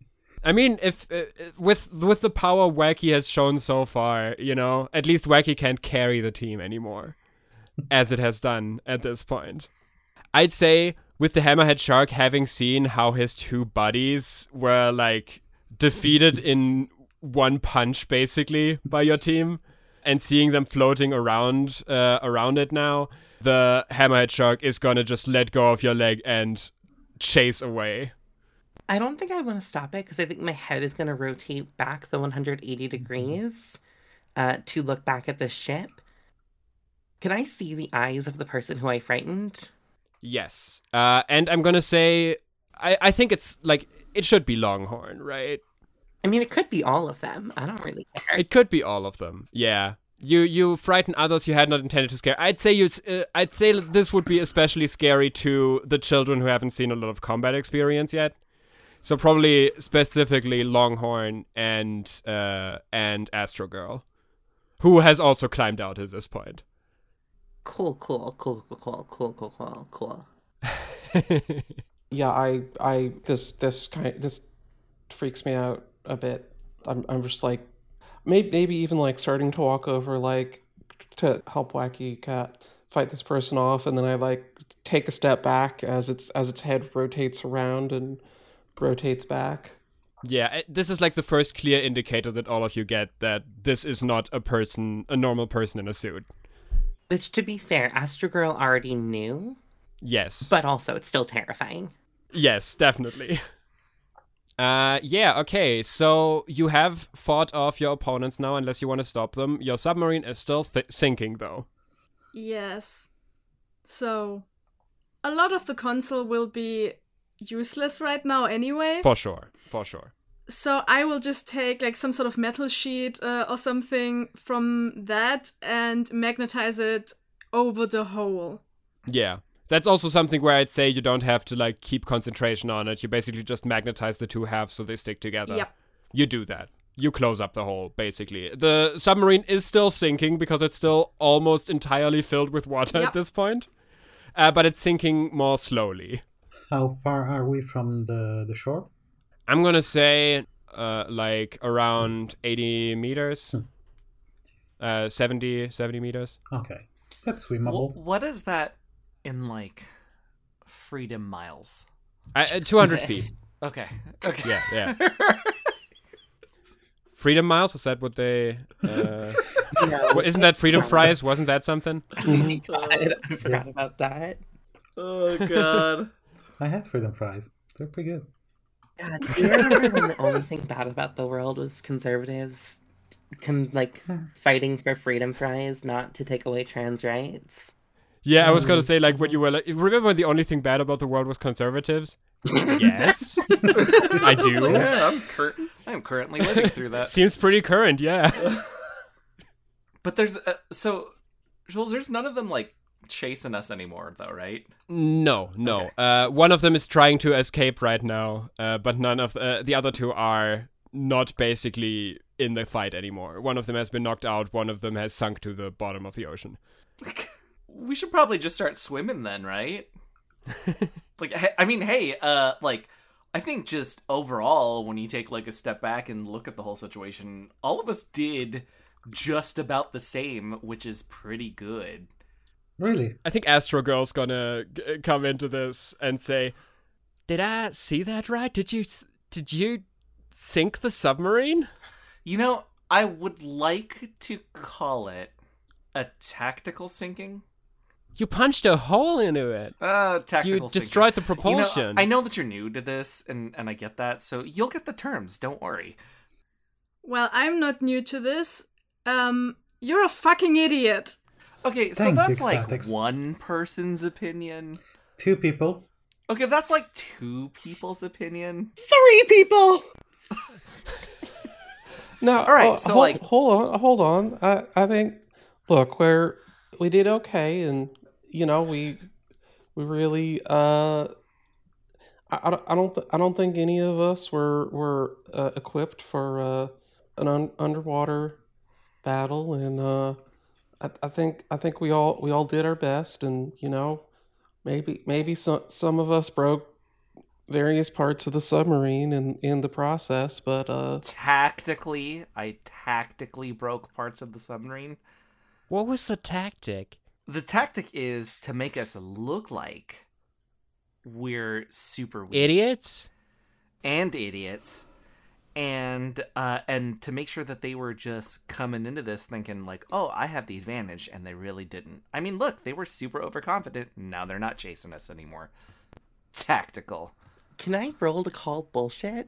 S1: I mean, if uh, with with the power Wacky has shown so far, you know, at least Wacky can't carry the team anymore, as it has done at this point. I'd say with the Hammerhead Shark, having seen how his two buddies were like defeated in one punch, basically, by your team, and seeing them floating around uh, around it now, the Hammerhead Shark is gonna just let go of your leg and chase away.
S2: I don't think I want to stop it because I think my head is going to rotate back the one hundred eighty degrees uh, to look back at the ship. Can I see the eyes of the person who I frightened?
S1: Yes. Uh, and I'm gonna say, I, I think it's, like, it should be Longhorn, right?
S2: I mean, it could be all of them. I don't really care.
S1: It could be all of them, yeah. You you frighten others you had not intended to scare. I'd say you. Uh, I'd say this would be especially scary to the children who haven't seen a lot of combat experience yet. So probably specifically Longhorn and uh, and Astro Girl, who has also climbed out at this point.
S2: Cool, cool, cool, cool, cool, cool, cool, cool, cool.
S3: Yeah, I, I, this, this kind, this freaks me out a bit. I'm, I'm just like, maybe, maybe even like starting to walk over, like, to help Wacky Cat fight this person off, and then I like take a step back as its as its head rotates around and rotates back.
S1: Yeah, this is like the first clear indicator that all of you get that this is not a person, a normal person in a suit.
S2: Which, to be fair, Astro Girl already knew.
S1: Yes.
S2: But also, it's still terrifying.
S1: Yes, definitely. Uh, yeah, okay, so you have fought off your opponents now, unless you want to stop them. Your submarine is still th- sinking, though.
S6: Yes. So, a lot of the console will be useless right now anyway.
S1: For sure, for sure.
S6: So I will just take like some sort of metal sheet uh, or something from that and magnetize it over the hole.
S1: Yeah. That's also something where I'd say you don't have to like keep concentration on it. You basically just magnetize the two halves so they stick together.
S6: Yep.
S1: You do that. You close up the hole, basically. The submarine is still sinking because it's still almost entirely filled with water
S6: Yep.
S1: at this point. Uh, but it's sinking more slowly.
S5: How far are we from the, the shore?
S1: I'm gonna say uh, like around eighty meters.
S5: Hmm.
S1: Uh, seventy, seventy meters.
S5: Okay. That's
S4: Wh-
S5: swimmable.
S4: what is that in, like, freedom miles?
S1: Uh, uh, two hundred
S2: This.
S1: feet.
S4: Okay. Okay.
S1: Yeah, yeah. Freedom miles? Is that what they... Uh...
S2: No.
S1: Well, isn't that freedom fries? Wasn't that something?
S2: Oh my god, I forgot about that.
S4: Oh, God.
S5: I had freedom fries. They're pretty good.
S2: God, do you remember when the only thing bad about the world was conservatives con- like fighting for freedom fries, not to take away trans rights?
S1: Yeah, I was gonna say, like, when you were like... Remember when the only thing bad about the world was conservatives? Yes. I do.
S4: Yeah, I'm, cur- I'm currently living through that.
S1: Seems pretty current, yeah.
S4: But there's... Uh, so, Jules, there's none of them, like, chasing us anymore, though, right?
S1: No, no.
S4: Okay.
S1: Uh, one of them is trying to escape right now, uh, but none of uh, the other two are not basically in the fight anymore. One of them has been knocked out. One of them has sunk to the bottom of the ocean.
S4: We should probably just start swimming then, right? Like, he- I mean, hey, uh, like, I think just overall, when you take, like, a step back and look at the whole situation, all of us did just about the same, which is pretty good.
S5: Really?
S1: I think Astro Girl's gonna g- come into this and say, "Did I see that right? Did you did you sink the submarine?"
S4: You know, I would like to call it a tactical sinking.
S1: You punched a hole into it.
S4: Uh, tactical
S1: You
S4: sinking.
S1: destroyed the
S4: You
S1: propulsion.
S4: know, I know that you're new to this, and, and I get that, so you'll get the terms, don't worry.
S6: Well, I'm not new to this. Um, you're a fucking idiot.
S4: Okay, so
S5: Thank you,
S4: that's like
S5: Statics.
S4: one person's opinion.
S5: Two people.
S4: Okay, that's like two people's opinion.
S2: Three people!
S3: No,
S4: All right,
S3: uh,
S4: so,
S3: hold,
S4: like-
S3: hold on, hold on. I, I think, look, we're we did okay, and you know, we we really, uh, I, I don't, I don't, th- I don't think any of us were were uh, equipped for uh, an un- underwater battle, and uh, I, I think, I think we all we all did our best, and you know, maybe maybe some some of us broke various parts of the submarine in, in the process, but uh
S4: Tactically, I tactically broke parts of the submarine.
S1: What was the tactic?
S4: The tactic is to make us look like we're super weak.
S1: Idiots?
S4: And idiots. And uh, and to make sure that they were just coming into this thinking like, oh, I have the advantage, and they really didn't. I mean, look, they were super overconfident. Now they're not chasing us anymore. Tactical.
S2: Can I roll to call bullshit?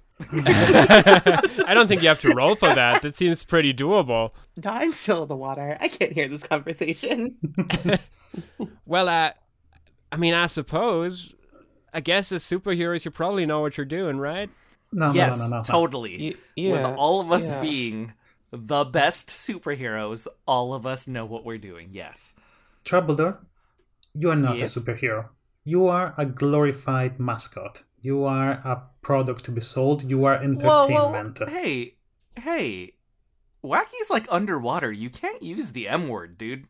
S1: I don't think you have to roll for that. That seems pretty doable.
S2: No, I'm still in the water. I can't hear this conversation.
S1: Well, uh, I mean, I suppose, I guess as superheroes, you probably know what you're doing, right?
S5: No, no,
S4: yes,
S5: no, no, no.
S4: totally.
S3: y- yeah,
S4: With all of us
S3: yeah.
S4: being the best superheroes, all of us know what we're doing. Yes.
S5: Trebledor, you are not
S4: Yes.
S5: a superhero. You are a glorified mascot. You are a product to be sold. You are
S4: Whoa,
S5: entertainment.
S4: whoa, hey, hey. Wacky's like underwater. You can't use the M word, dude.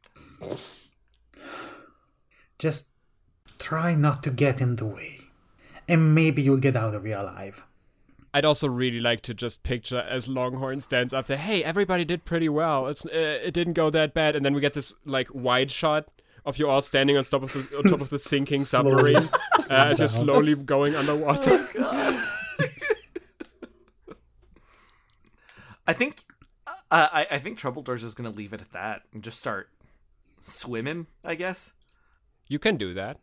S5: Just try not to get in the way. And maybe you'll get out of here alive.
S1: I'd also really like to just picture as Longhorn stands up there, hey, everybody did pretty well. It's uh, it didn't go that bad. And then we get this like wide shot of you all standing on top of the, on top of the sinking
S5: Slowly
S1: submarine uh, as you're
S5: down.
S1: slowly going underwater.
S4: I think, uh, I I think Trebledor's just gonna leave it at that and just start swimming. I guess.
S1: You can do that.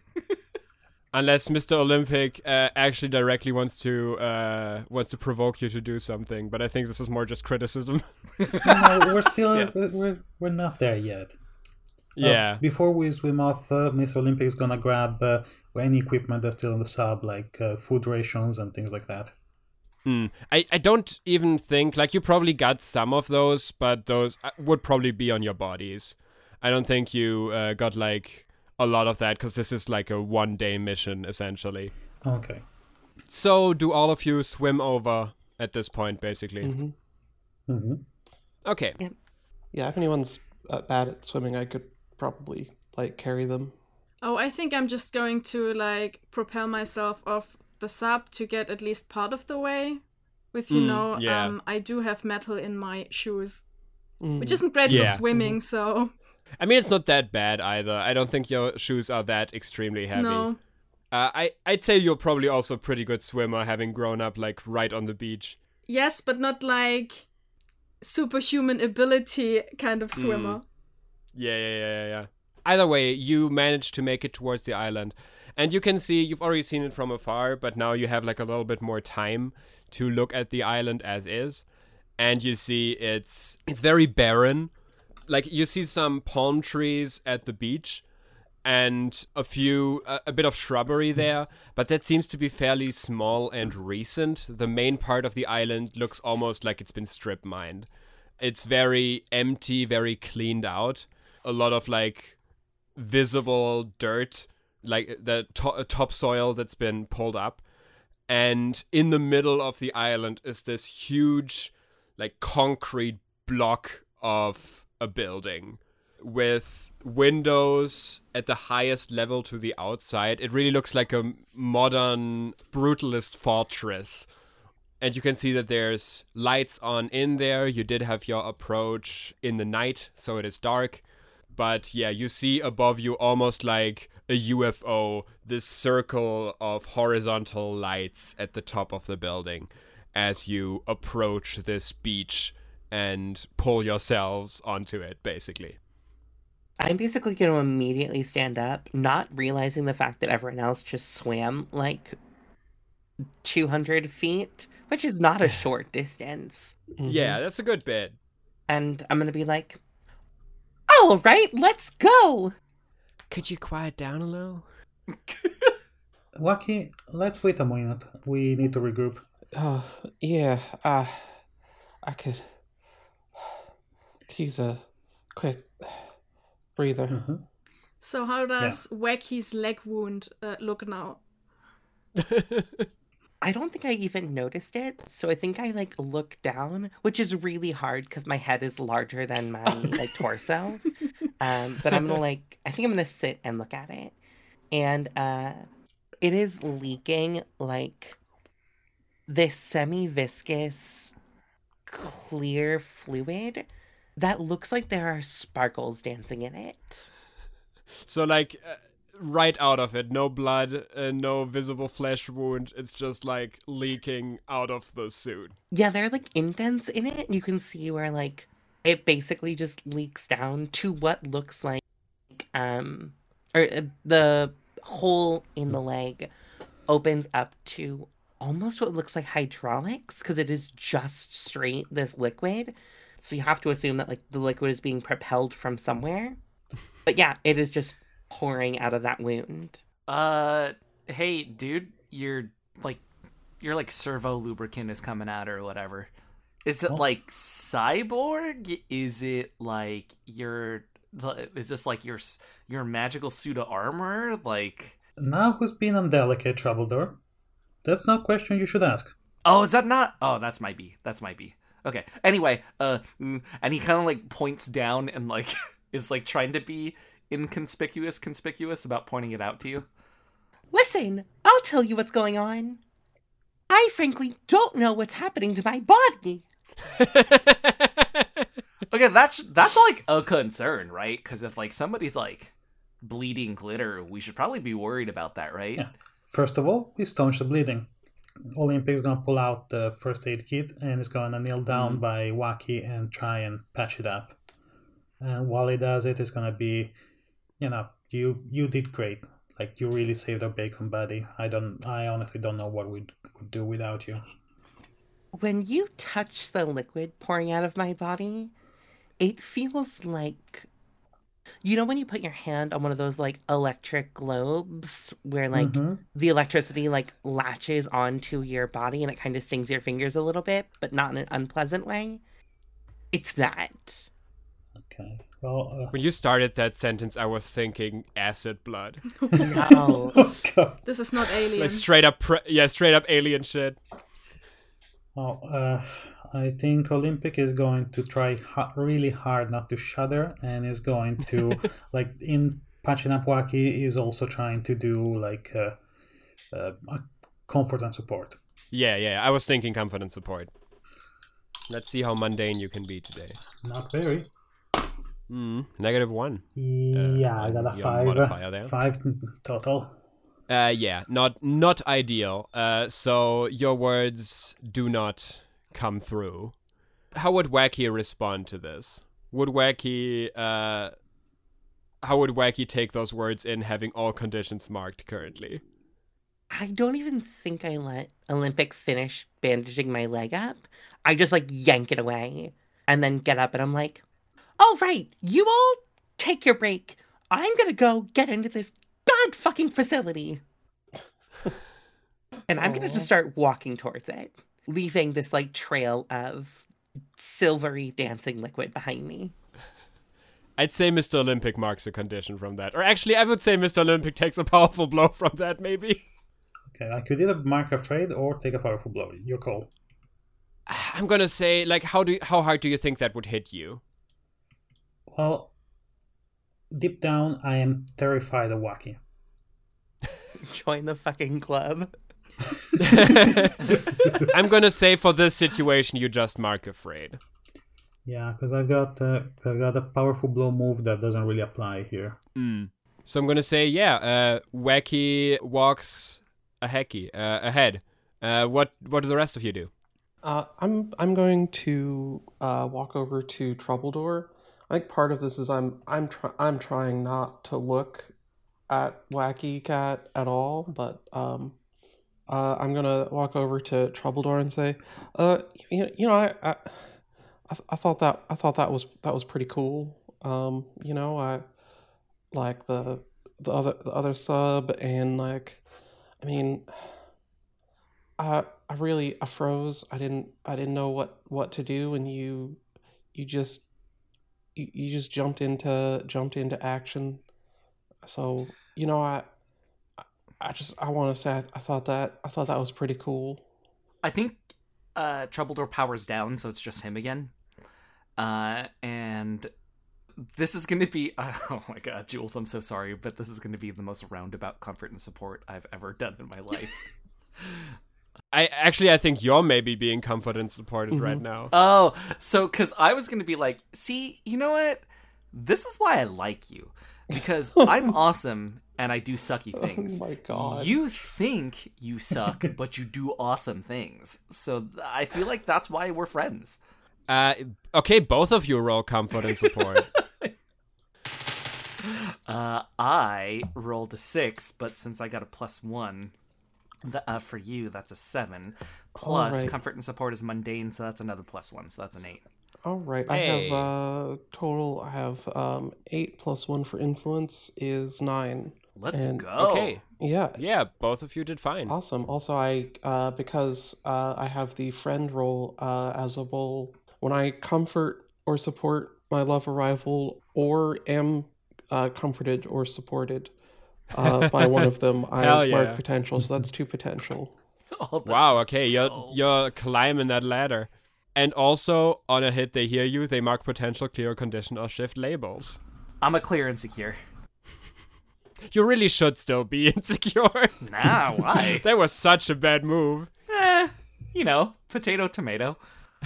S1: Unless Mister Olympic uh, actually directly wants to uh, wants to provoke you to do something, but I think this is more just criticism.
S5: No, we're still
S4: Yes.
S5: we're, we're we're not there yet. Uh,
S1: Yeah.
S5: before we swim off, uh, Mister Olympic is gonna grab uh, any equipment that's still on the sub, like uh, food rations and things like that.
S1: Hmm. I, I don't even think, like, you probably got some of those, but those uh, would probably be on your bodies. I don't think you uh, got, like, a lot of that, because this is, like, a one-day mission, essentially.
S5: Okay.
S1: So, do all of you swim over at this point, basically?
S3: hmm
S5: hmm
S1: Okay.
S3: Yeah, if anyone's uh, bad at swimming, I could probably like carry them.
S6: Oh, I think I'm just going to like propel myself off the sub to get at least part of the way. With you
S1: Mm,
S6: know,
S1: yeah.
S6: um, I do have metal in my shoes,
S3: Mm.
S6: which isn't great
S1: Yeah.
S6: for swimming. So
S1: I mean, it's not that bad either. I don't think your shoes are that extremely heavy.
S6: no,
S1: Uh, I, I'd say you're probably also a pretty good swimmer, having grown up, like, right on the beach.
S6: yes, but not like superhuman ability kind of swimmer.
S1: Yeah, yeah, yeah, yeah, yeah. Either way, you manage to make it towards the island. And you can see, you've already seen it from afar, but now you have like a little bit more time to look at the island as is. And you see it's it's very barren. Like, you see some palm trees at the beach and a few, a, a bit of shrubbery there, but that seems to be fairly small and recent. The main part of the island looks almost like it's been strip mined. It's very empty, very cleaned out. A lot of like visible dirt, like the to- topsoil that's been pulled up. And in the middle of the island is this huge, like, concrete block of a building with windows at the highest level to the outside. It really looks like a modern brutalist fortress. And you can see that there's lights on in there. You did have your approach in the night, so it is dark. But yeah, you see above you almost like a U F O, this circle of horizontal lights at the top of the building as you approach this beach and pull yourselves onto it, basically.
S2: I'm basically going to immediately stand up, not realizing the fact that everyone else just swam like two hundred feet, which is not a short distance.
S3: Mhm.
S1: Yeah, that's a good bit.
S2: And I'm going to be like, all right, let's go.
S1: Could you quiet down a little?
S5: Wacky, let's wait a minute. We need to regroup.
S3: Uh, yeah, uh, I could, could use a quick breather.
S5: Mhm.
S6: So how does Wacky's leg wound uh, look now?
S2: I don't think I even noticed it, so I think I like look down, which is really hard because my head is larger than my like torso. Um, but I'm gonna like, I think I'm gonna sit and look at it, and uh, it is leaking like this semi-viscous clear fluid that looks like there are sparkles dancing in it.
S1: So, like, uh, right out of it, no blood, uh, no visible flesh wound. It's just, like, leaking out of the suit.
S2: Yeah, there are, like, indents in it. You can see where, like, it basically just leaks down to what looks like, um, or uh, the hole in the leg opens up to almost what looks like hydraulics, because it is just straight this liquid. So you have to assume that, like, the liquid is being propelled from somewhere. But yeah, it is just pouring out of that wound.
S4: Uh, hey, dude, your like, your like servo lubricant is coming out or whatever. Is it
S5: Oh.
S4: like cyborg? Is it like your? Is this like your your magical suit of armor? Like,
S5: Now who's been on delicate, Troubledore? That's not a question you should ask.
S4: oh, is that not? Oh, that's might be. That's might be. Okay. Anyway, uh, mm, and he kind of like points down and like is like trying to be inconspicuous, conspicuous about pointing it out to you.
S2: Listen, I'll tell you what's going on. I frankly don't know what's happening to my body.
S4: Okay, that's that's like a concern, right? Because if like somebody's like bleeding glitter, we should probably be worried about that, right?
S5: Yeah. First of all, he staunch the bleeding. Olympic is gonna pull out the first aid kit and is gonna kneel down
S4: Mhm.
S5: by Wacky and try and patch it up. And while he does it, it's gonna be, you know, you you did great. Like, you really saved our bacon, buddy. I don't. I honestly don't know what we would do without you.
S2: When you touch the liquid pouring out of my body, it feels like, you know when you put your hand on one of those like electric globes where like
S5: Mhm.
S2: the electricity like latches onto your body and it kind of stings your fingers a little bit, but not in an unpleasant way? It's that.
S5: Okay. Well. Uh,
S1: When you started that sentence, I was thinking acid blood.
S2: No.
S5: oh God.
S6: This is not Alien.
S1: Like, straight up, pre- yeah, straight up alien shit.
S5: Oh, uh, I think Olympic is going to try ha- really hard not to shudder, and is going to, like, in patching up Wacky, is also trying to do, like, uh, uh, a comfort and support.
S1: Yeah, yeah, I was thinking comfort and support. Let's see how mundane you can be today.
S5: Not very.
S1: Mm, negative one.
S5: Yeah, I got a
S1: your
S5: five.
S1: modifier there.
S5: Five total.
S1: Uh, yeah, not not ideal. Uh, so your words do not come through. How would Wacky respond to this? Would Wacky, uh, how would Wacky take those words in, having all conditions marked currently?
S2: I don't even think I let Olympic finish bandaging my leg up. I just like yank it away and then get up and I'm like, all right, you all take your break. I'm gonna go get into this god fucking facility. And I'm gonna
S3: Aw.
S2: just start walking towards it, leaving this like trail of silvery dancing liquid behind me.
S1: I'd say Mister Olympic marks a condition from that. Or actually, I would say Mister Olympic takes a powerful blow from that, maybe.
S5: Okay, I could either mark afraid or take a powerful blow. Your call.
S1: I'm gonna say, like, how do how hard do you think that would hit you?
S5: Well, deep down, I am terrified of Wacky.
S2: Join the fucking club.
S1: I'm gonna say for this situation, you just mark afraid.
S5: Yeah, because I got uh, I got a powerful blow move that doesn't really apply here.
S1: Mm. So I'm gonna say, yeah, uh, Wacky walks a hecky, uh, ahead. Uh, what what do the rest of you do?
S3: Uh, I'm I'm going to uh, walk over to Troubledore. I think part of this is I'm I'm try- I'm trying not to look at Wacky Cat at all, but um, uh, I'm gonna walk over to Troubledore and say, uh, you, you know, I, I I I thought that I thought that was that was pretty cool. Um, you know, I like the the other the other sub and like, I mean, I I really I froze. I didn't I didn't know what what to do, and you you just you, you just jumped into jumped into action. So you know I I just I want to say I, I thought that I thought that was pretty cool.
S4: I think uh, Troubledore powers down, so it's just him again. Uh, and this is going to be, oh my god, Jules, I'm so sorry, but this is going to be the most roundabout comfort and support I've ever done in my life.
S1: I actually, I think you're maybe being comforted and supported
S3: Mhm.
S1: right now.
S4: Oh, so, because I was going to be like, see, you know what? This is why I like you. Because I'm awesome and I do sucky things.
S3: Oh my god.
S4: You think you suck, but you do awesome things. So I feel like that's why we're friends.
S1: Uh, okay, both of you roll comfort and support.
S4: Uh, I rolled a six, but since I got a plus one, the, uh, for you, that's a seven. Plus,
S3: Alright.
S4: comfort and support is mundane, so that's another plus one, so that's an eight.
S3: All right,
S1: Hey.
S3: I have uh total. I have um eight plus one for influence is nine.
S4: Let's
S3: And-
S4: go.
S1: Okay,
S3: Yeah,
S1: yeah, both of you did fine.
S3: awesome. Also, I uh because uh I have the friend role uh as a role when I comfort or support my love arrival or am uh comforted or supported uh by one of them, I
S1: Hell yeah.
S3: mark potential. So that's two potential.
S4: Oh, that's
S1: Wow, okay, you're
S4: dope.
S1: you're climbing that ladder. And also, on a hit they hear you, they mark potential, clear condition, or shift labels.
S4: I'm a clear insecure.
S1: You really should still be insecure.
S4: Nah, why?
S1: That was such a bad move.
S4: eh, you know, potato, tomato.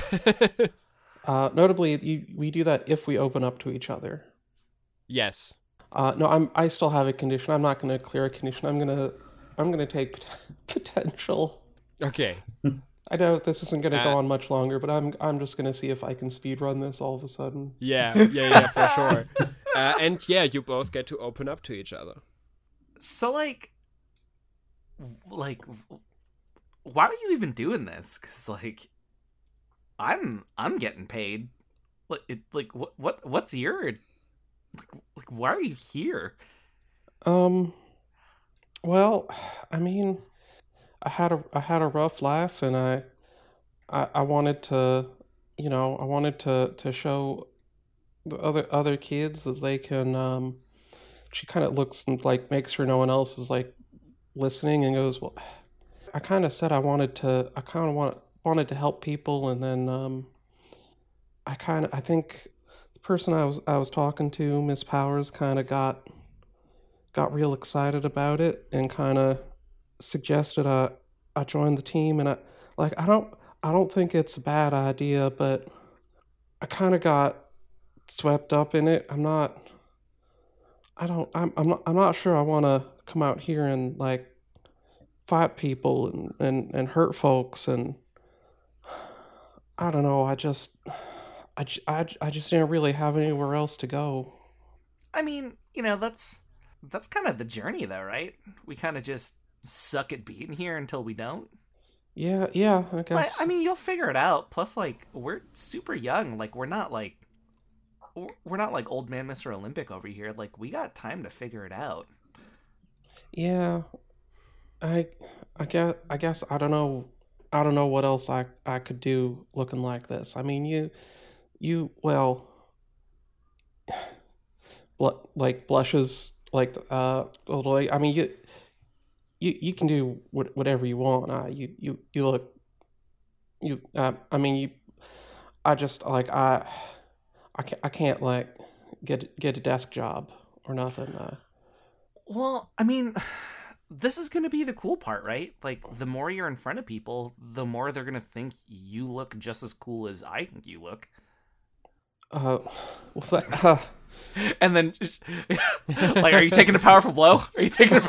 S3: Uh, notably, you, we do that if we open up to each other.
S1: Yes.
S3: Uh, no, I'm. I still have a condition. I'm not going to clear a condition. I'm gonna. I'm gonna take pot- potential.
S1: Okay.
S3: I know this isn't going to
S1: Uh,
S3: go on much longer, but I'm. I'm just going to see if I can speed run this all of a sudden.
S1: Yeah, yeah, yeah, for sure. Uh, and yeah, you both get to open up to each other.
S4: So, like, like, why are you even doing this? Because, like, I'm I'm getting paid. Like, it, like what what what's your like, like? Why are you here?
S3: Um. Well, I mean, I had a. I had a rough life, and I. I, I wanted to, you know, I wanted to to show the other other kids that they can. Um, she kind of looks and like makes sure no one else is like listening and goes, well, I kind of said I wanted to. I kind of want wanted to help people, and then um, I kind of I think the person I was I was talking to, Miss Powers, kind of got got real excited about it and kind of suggested I I join the team, and I like I don't I don't think it's a bad idea, but I kind of got swept up in it. I'm not. I don't. I'm. I'm not. I'm not sure. I want to come out here and like fight people and, and, and hurt folks, and I don't know. I just. I, j- I, j- I just didn't really have anywhere else to go.
S4: I mean, you know, that's that's kind of the journey, though, right? We kind of just suck at being here until we don't.
S3: Yeah. Yeah. I
S4: Like,
S3: guess.
S4: I mean, you'll figure it out. Plus, like, we're super young. Like, we're not like we're- we're not like old man Mister Olympic over here. Like, we got time to figure it out.
S3: Yeah. I. I guess. I guess. I don't know. I don't know what else I I could do looking like this. I mean, you. You well. Bl- like blushes like uh a little. I mean you. You you can do what, whatever you want. Uh, you you you look. You. Uh, I mean you. I just like I. I can't, I can't like get get a desk job or nothing. Uh,
S4: Well, I mean, this is going to be the cool part, right? Like, the more you're in front of people, the more they're going to think you look just as cool as I think you look.
S3: uh, well, that, uh,
S4: And then, like, are you taking a powerful blow? Are you taking a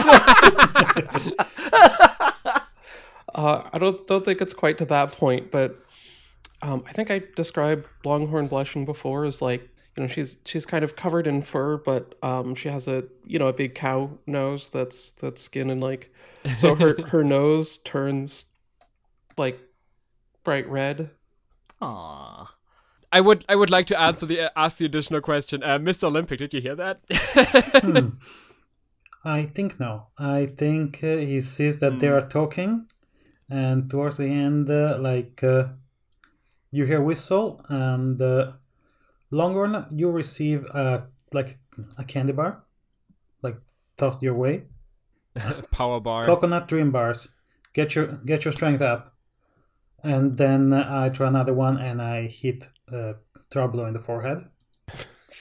S3: uh, I don't don't think it's quite to that point, but um, I think I described Longhorn blushing before as like you know she's she's kind of covered in fur, but um, she has a you know a big cow nose that's that's skin and like so her her nose turns like bright red.
S4: Aww.
S1: I would I would like to answer the uh, ask the additional question. Uh, Mister Olympic, did you hear that?
S5: Hmm. I think no. I think uh, he sees that they are talking, and towards the end, uh, like uh, you hear whistle, and uh, Longhorn, you receive uh, like a candy bar, like tossed your way.
S1: Power bar.
S5: Coconut dream bars. Get your get your strength up, and then uh, I try another one, and I hit uh, Trouble in the forehead.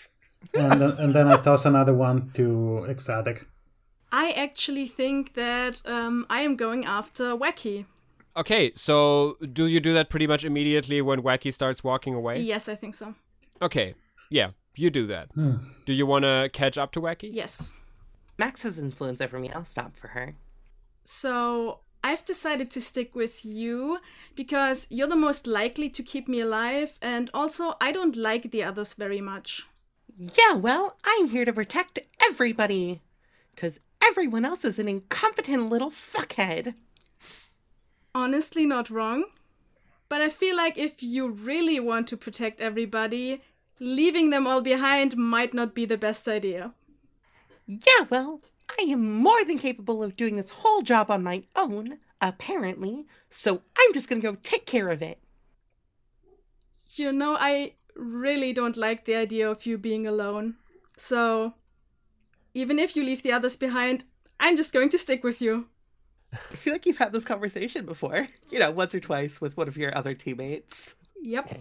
S5: and then, and then I toss another one to Ecstatic.
S6: I actually think that um, I am going after Wacky.
S1: Okay, so do you do that pretty much immediately when Wacky starts walking away?
S6: Yes, I think so.
S1: Okay, yeah, you do that.
S5: Hmm.
S1: Do you want to catch up to Wacky?
S6: Yes.
S2: Max has influence over me. I'll stop for her.
S6: So I've decided to stick with you because you're the most likely to keep me alive, and also I don't like the others very much.
S2: Yeah, well, I'm here to protect everybody. Because everyone else is an incompetent little fuckhead.
S6: Honestly, not wrong. But I feel like if you really want to protect everybody, leaving them all behind might not be the best idea.
S2: Yeah, well, I am more than capable of doing this whole job on my own, apparently, so I'm just gonna go take care of it.
S6: You know, I really don't like the idea of you being alone. So, even if you leave the others behind, I'm just going to stick with you.
S2: I feel like you've had this conversation before. You know, once or twice with one of your other teammates.
S6: Yep.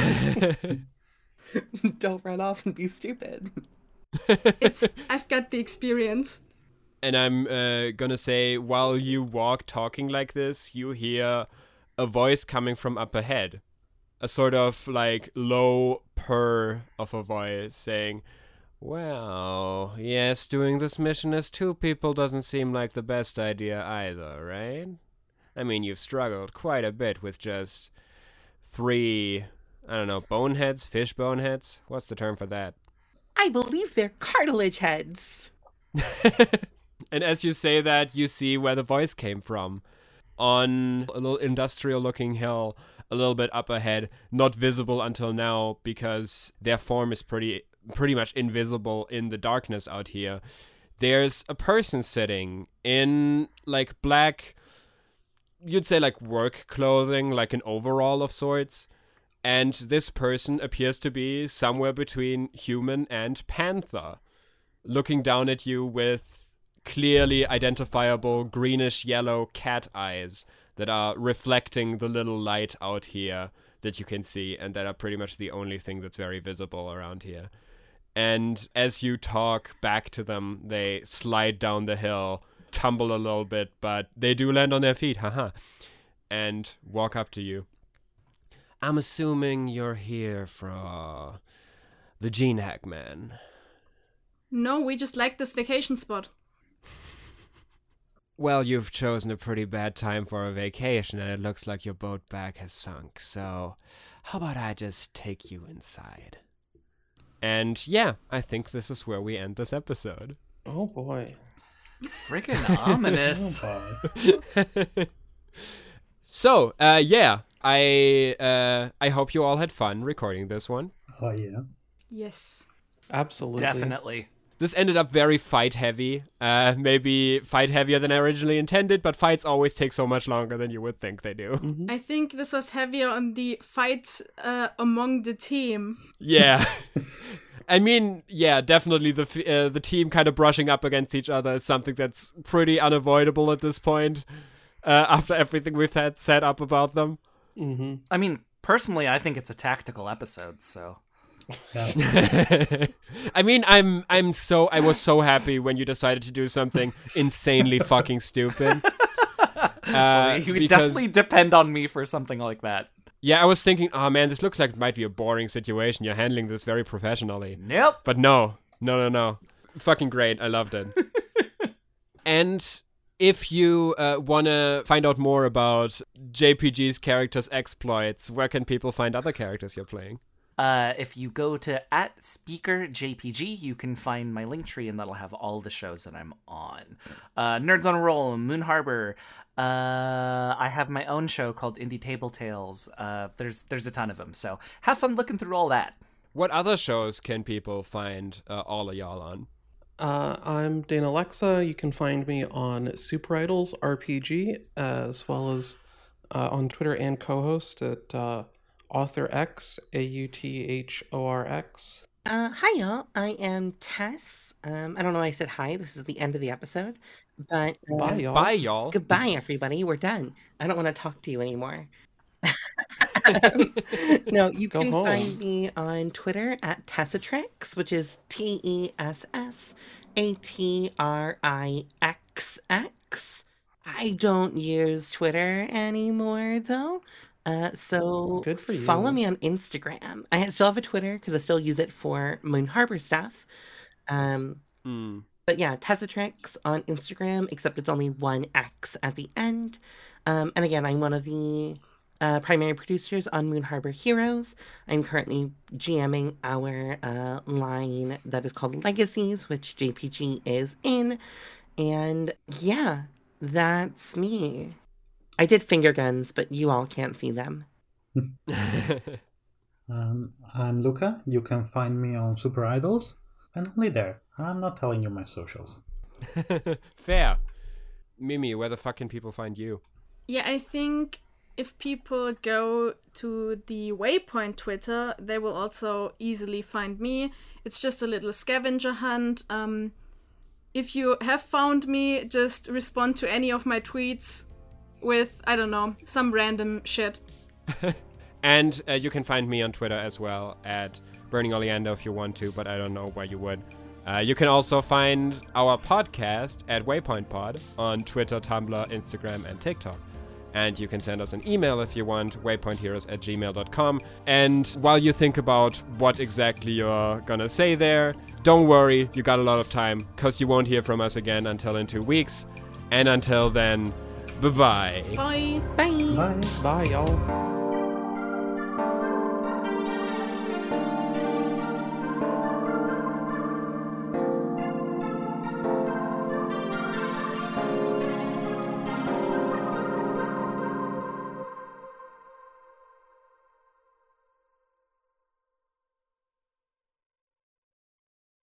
S2: Don't run off and be stupid.
S6: It's I've got the experience.
S1: And I'm uh, gonna say, while you walk talking like this, you hear a voice coming from up ahead. A sort of like low purr of a voice saying, well, yes, doing this mission as two people doesn't seem like the best idea either, right? I mean, you've struggled quite a bit with just three, I don't know, boneheads, fish boneheads? What's the term for that?
S2: I believe they're cartilage heads.
S1: And as you say that, you see where the voice came from. On a little industrial-looking hill, a little bit up ahead, not visible until now because their form is pretty pretty much invisible in the darkness out here. There's a person sitting in like black, you'd say like work clothing, like an overall of sorts. And this person appears to be somewhere between human and panther, looking down at you with clearly identifiable greenish yellow cat eyes that are reflecting the little light out here that you can see, and that are pretty much the only thing that's very visible around here. And as you talk back to them, they slide down the hill, tumble a little bit, but they do land on their feet, haha, and walk up to you. I'm assuming you're here for the Gene Hack Man.
S6: No, we just like this vacation spot.
S1: Well, you've chosen a pretty bad time for a vacation, and it looks like your boat back has sunk, so how about I just take you inside? And yeah, I think this is where we end this episode.
S3: Oh boy.
S4: Friggin' ominous.
S5: Oh,
S1: So, uh, yeah, I uh, I hope you all had fun recording this one.
S5: oh yeah.
S6: Yes.
S3: Absolutely.
S4: Definitely.
S1: This ended up very fight heavy, uh, maybe fight heavier than I originally intended, but fights always take so much longer than you would think they do.
S3: Mhm.
S6: I think this was heavier on the fights uh, among the team.
S1: Yeah. I mean, yeah, definitely the f- uh, the team kind of brushing up against each other is something that's pretty unavoidable at this point, uh, after everything we've had set up about them.
S3: Mhm.
S4: I mean, personally, I think it's a tactical episode, so.
S5: Yeah.
S1: I mean, I'm I'm so I was so happy when you decided to do something insanely fucking stupid. Uh,
S4: Well, you would
S1: because-
S4: definitely depend on me for something like that.
S1: Yeah, I was thinking, oh man, this looks like it might be a boring situation. You're handling this very professionally.
S4: Nope.
S1: But no, no, no, no. Fucking great. I loved it. And if you uh, want to find out more about J P G's characters' exploits, where can people find other characters you're playing?
S4: Uh, if you go to at speaker J P G, you can find my link tree, and that'll have all the shows that I'm on. Uh, Nerds on a Roll, Moon Harbor. Uh, I have my own show called Indie Table Tales. Uh, there's there's a ton of them, so have fun looking through all that.
S1: What other shows can people find uh, all of y'all on?
S3: Uh, I'm Dana Alexa. You can find me on Super Idols R P G, as well as uh, on Twitter and co-host at uh, Author X, A U T H O R X.
S2: Uh, hi, y'all. I am Tess. Um, I don't know why I said hi. This is the end of the episode. But uh,
S3: Bye, y'all.
S1: Bye, y'all.
S2: goodbye, everybody. We're done. I don't want to talk to you anymore. No, you
S3: Go
S2: can
S3: home.
S2: find me on Twitter at Tessatrix, which is T E S S A T R I X X. I don't use Twitter anymore, though. Uh, so
S3: Good for
S2: follow
S3: you.
S2: me on Instagram. I still have a Twitter because I still use it for Moon Harbor stuff. Um,
S1: Hmm.
S2: but yeah, Tessatrix on Instagram, except it's only one X at the end. Um, and again, I'm one of the uh, primary producers on Moon Harbor Heroes. I'm currently GMing our uh, line that is called Legacies, which J P G is in. And yeah, that's me. I did finger guns, but you all can't see them.
S5: Um, I'm Luca. You can find me on Super Idols, and only there. I'm not telling you my socials.
S1: Fair. Mimi, where the fuck can people find you?
S6: Yeah, I think if people go to the Waypoint Twitter, they will also easily find me. It's just a little scavenger hunt. Um, if you have found me, just respond to any of my tweets with, I don't know, some random shit.
S1: And uh, you can find me on Twitter as well at Burning Oleander if you want to, but I don't know why you would. Uh, you can also find our podcast at Waypoint Pod on Twitter, Tumblr, Instagram, and TikTok. And you can send us an email if you want, waypointheroes at gmail dot com. And while you think about what exactly you're gonna say there, don't worry, you got a lot of time, because you won't hear from us again until in two weeks. And until then, bye-bye.
S6: Bye!
S2: Bye!
S5: Bye.
S3: Bye, y'all.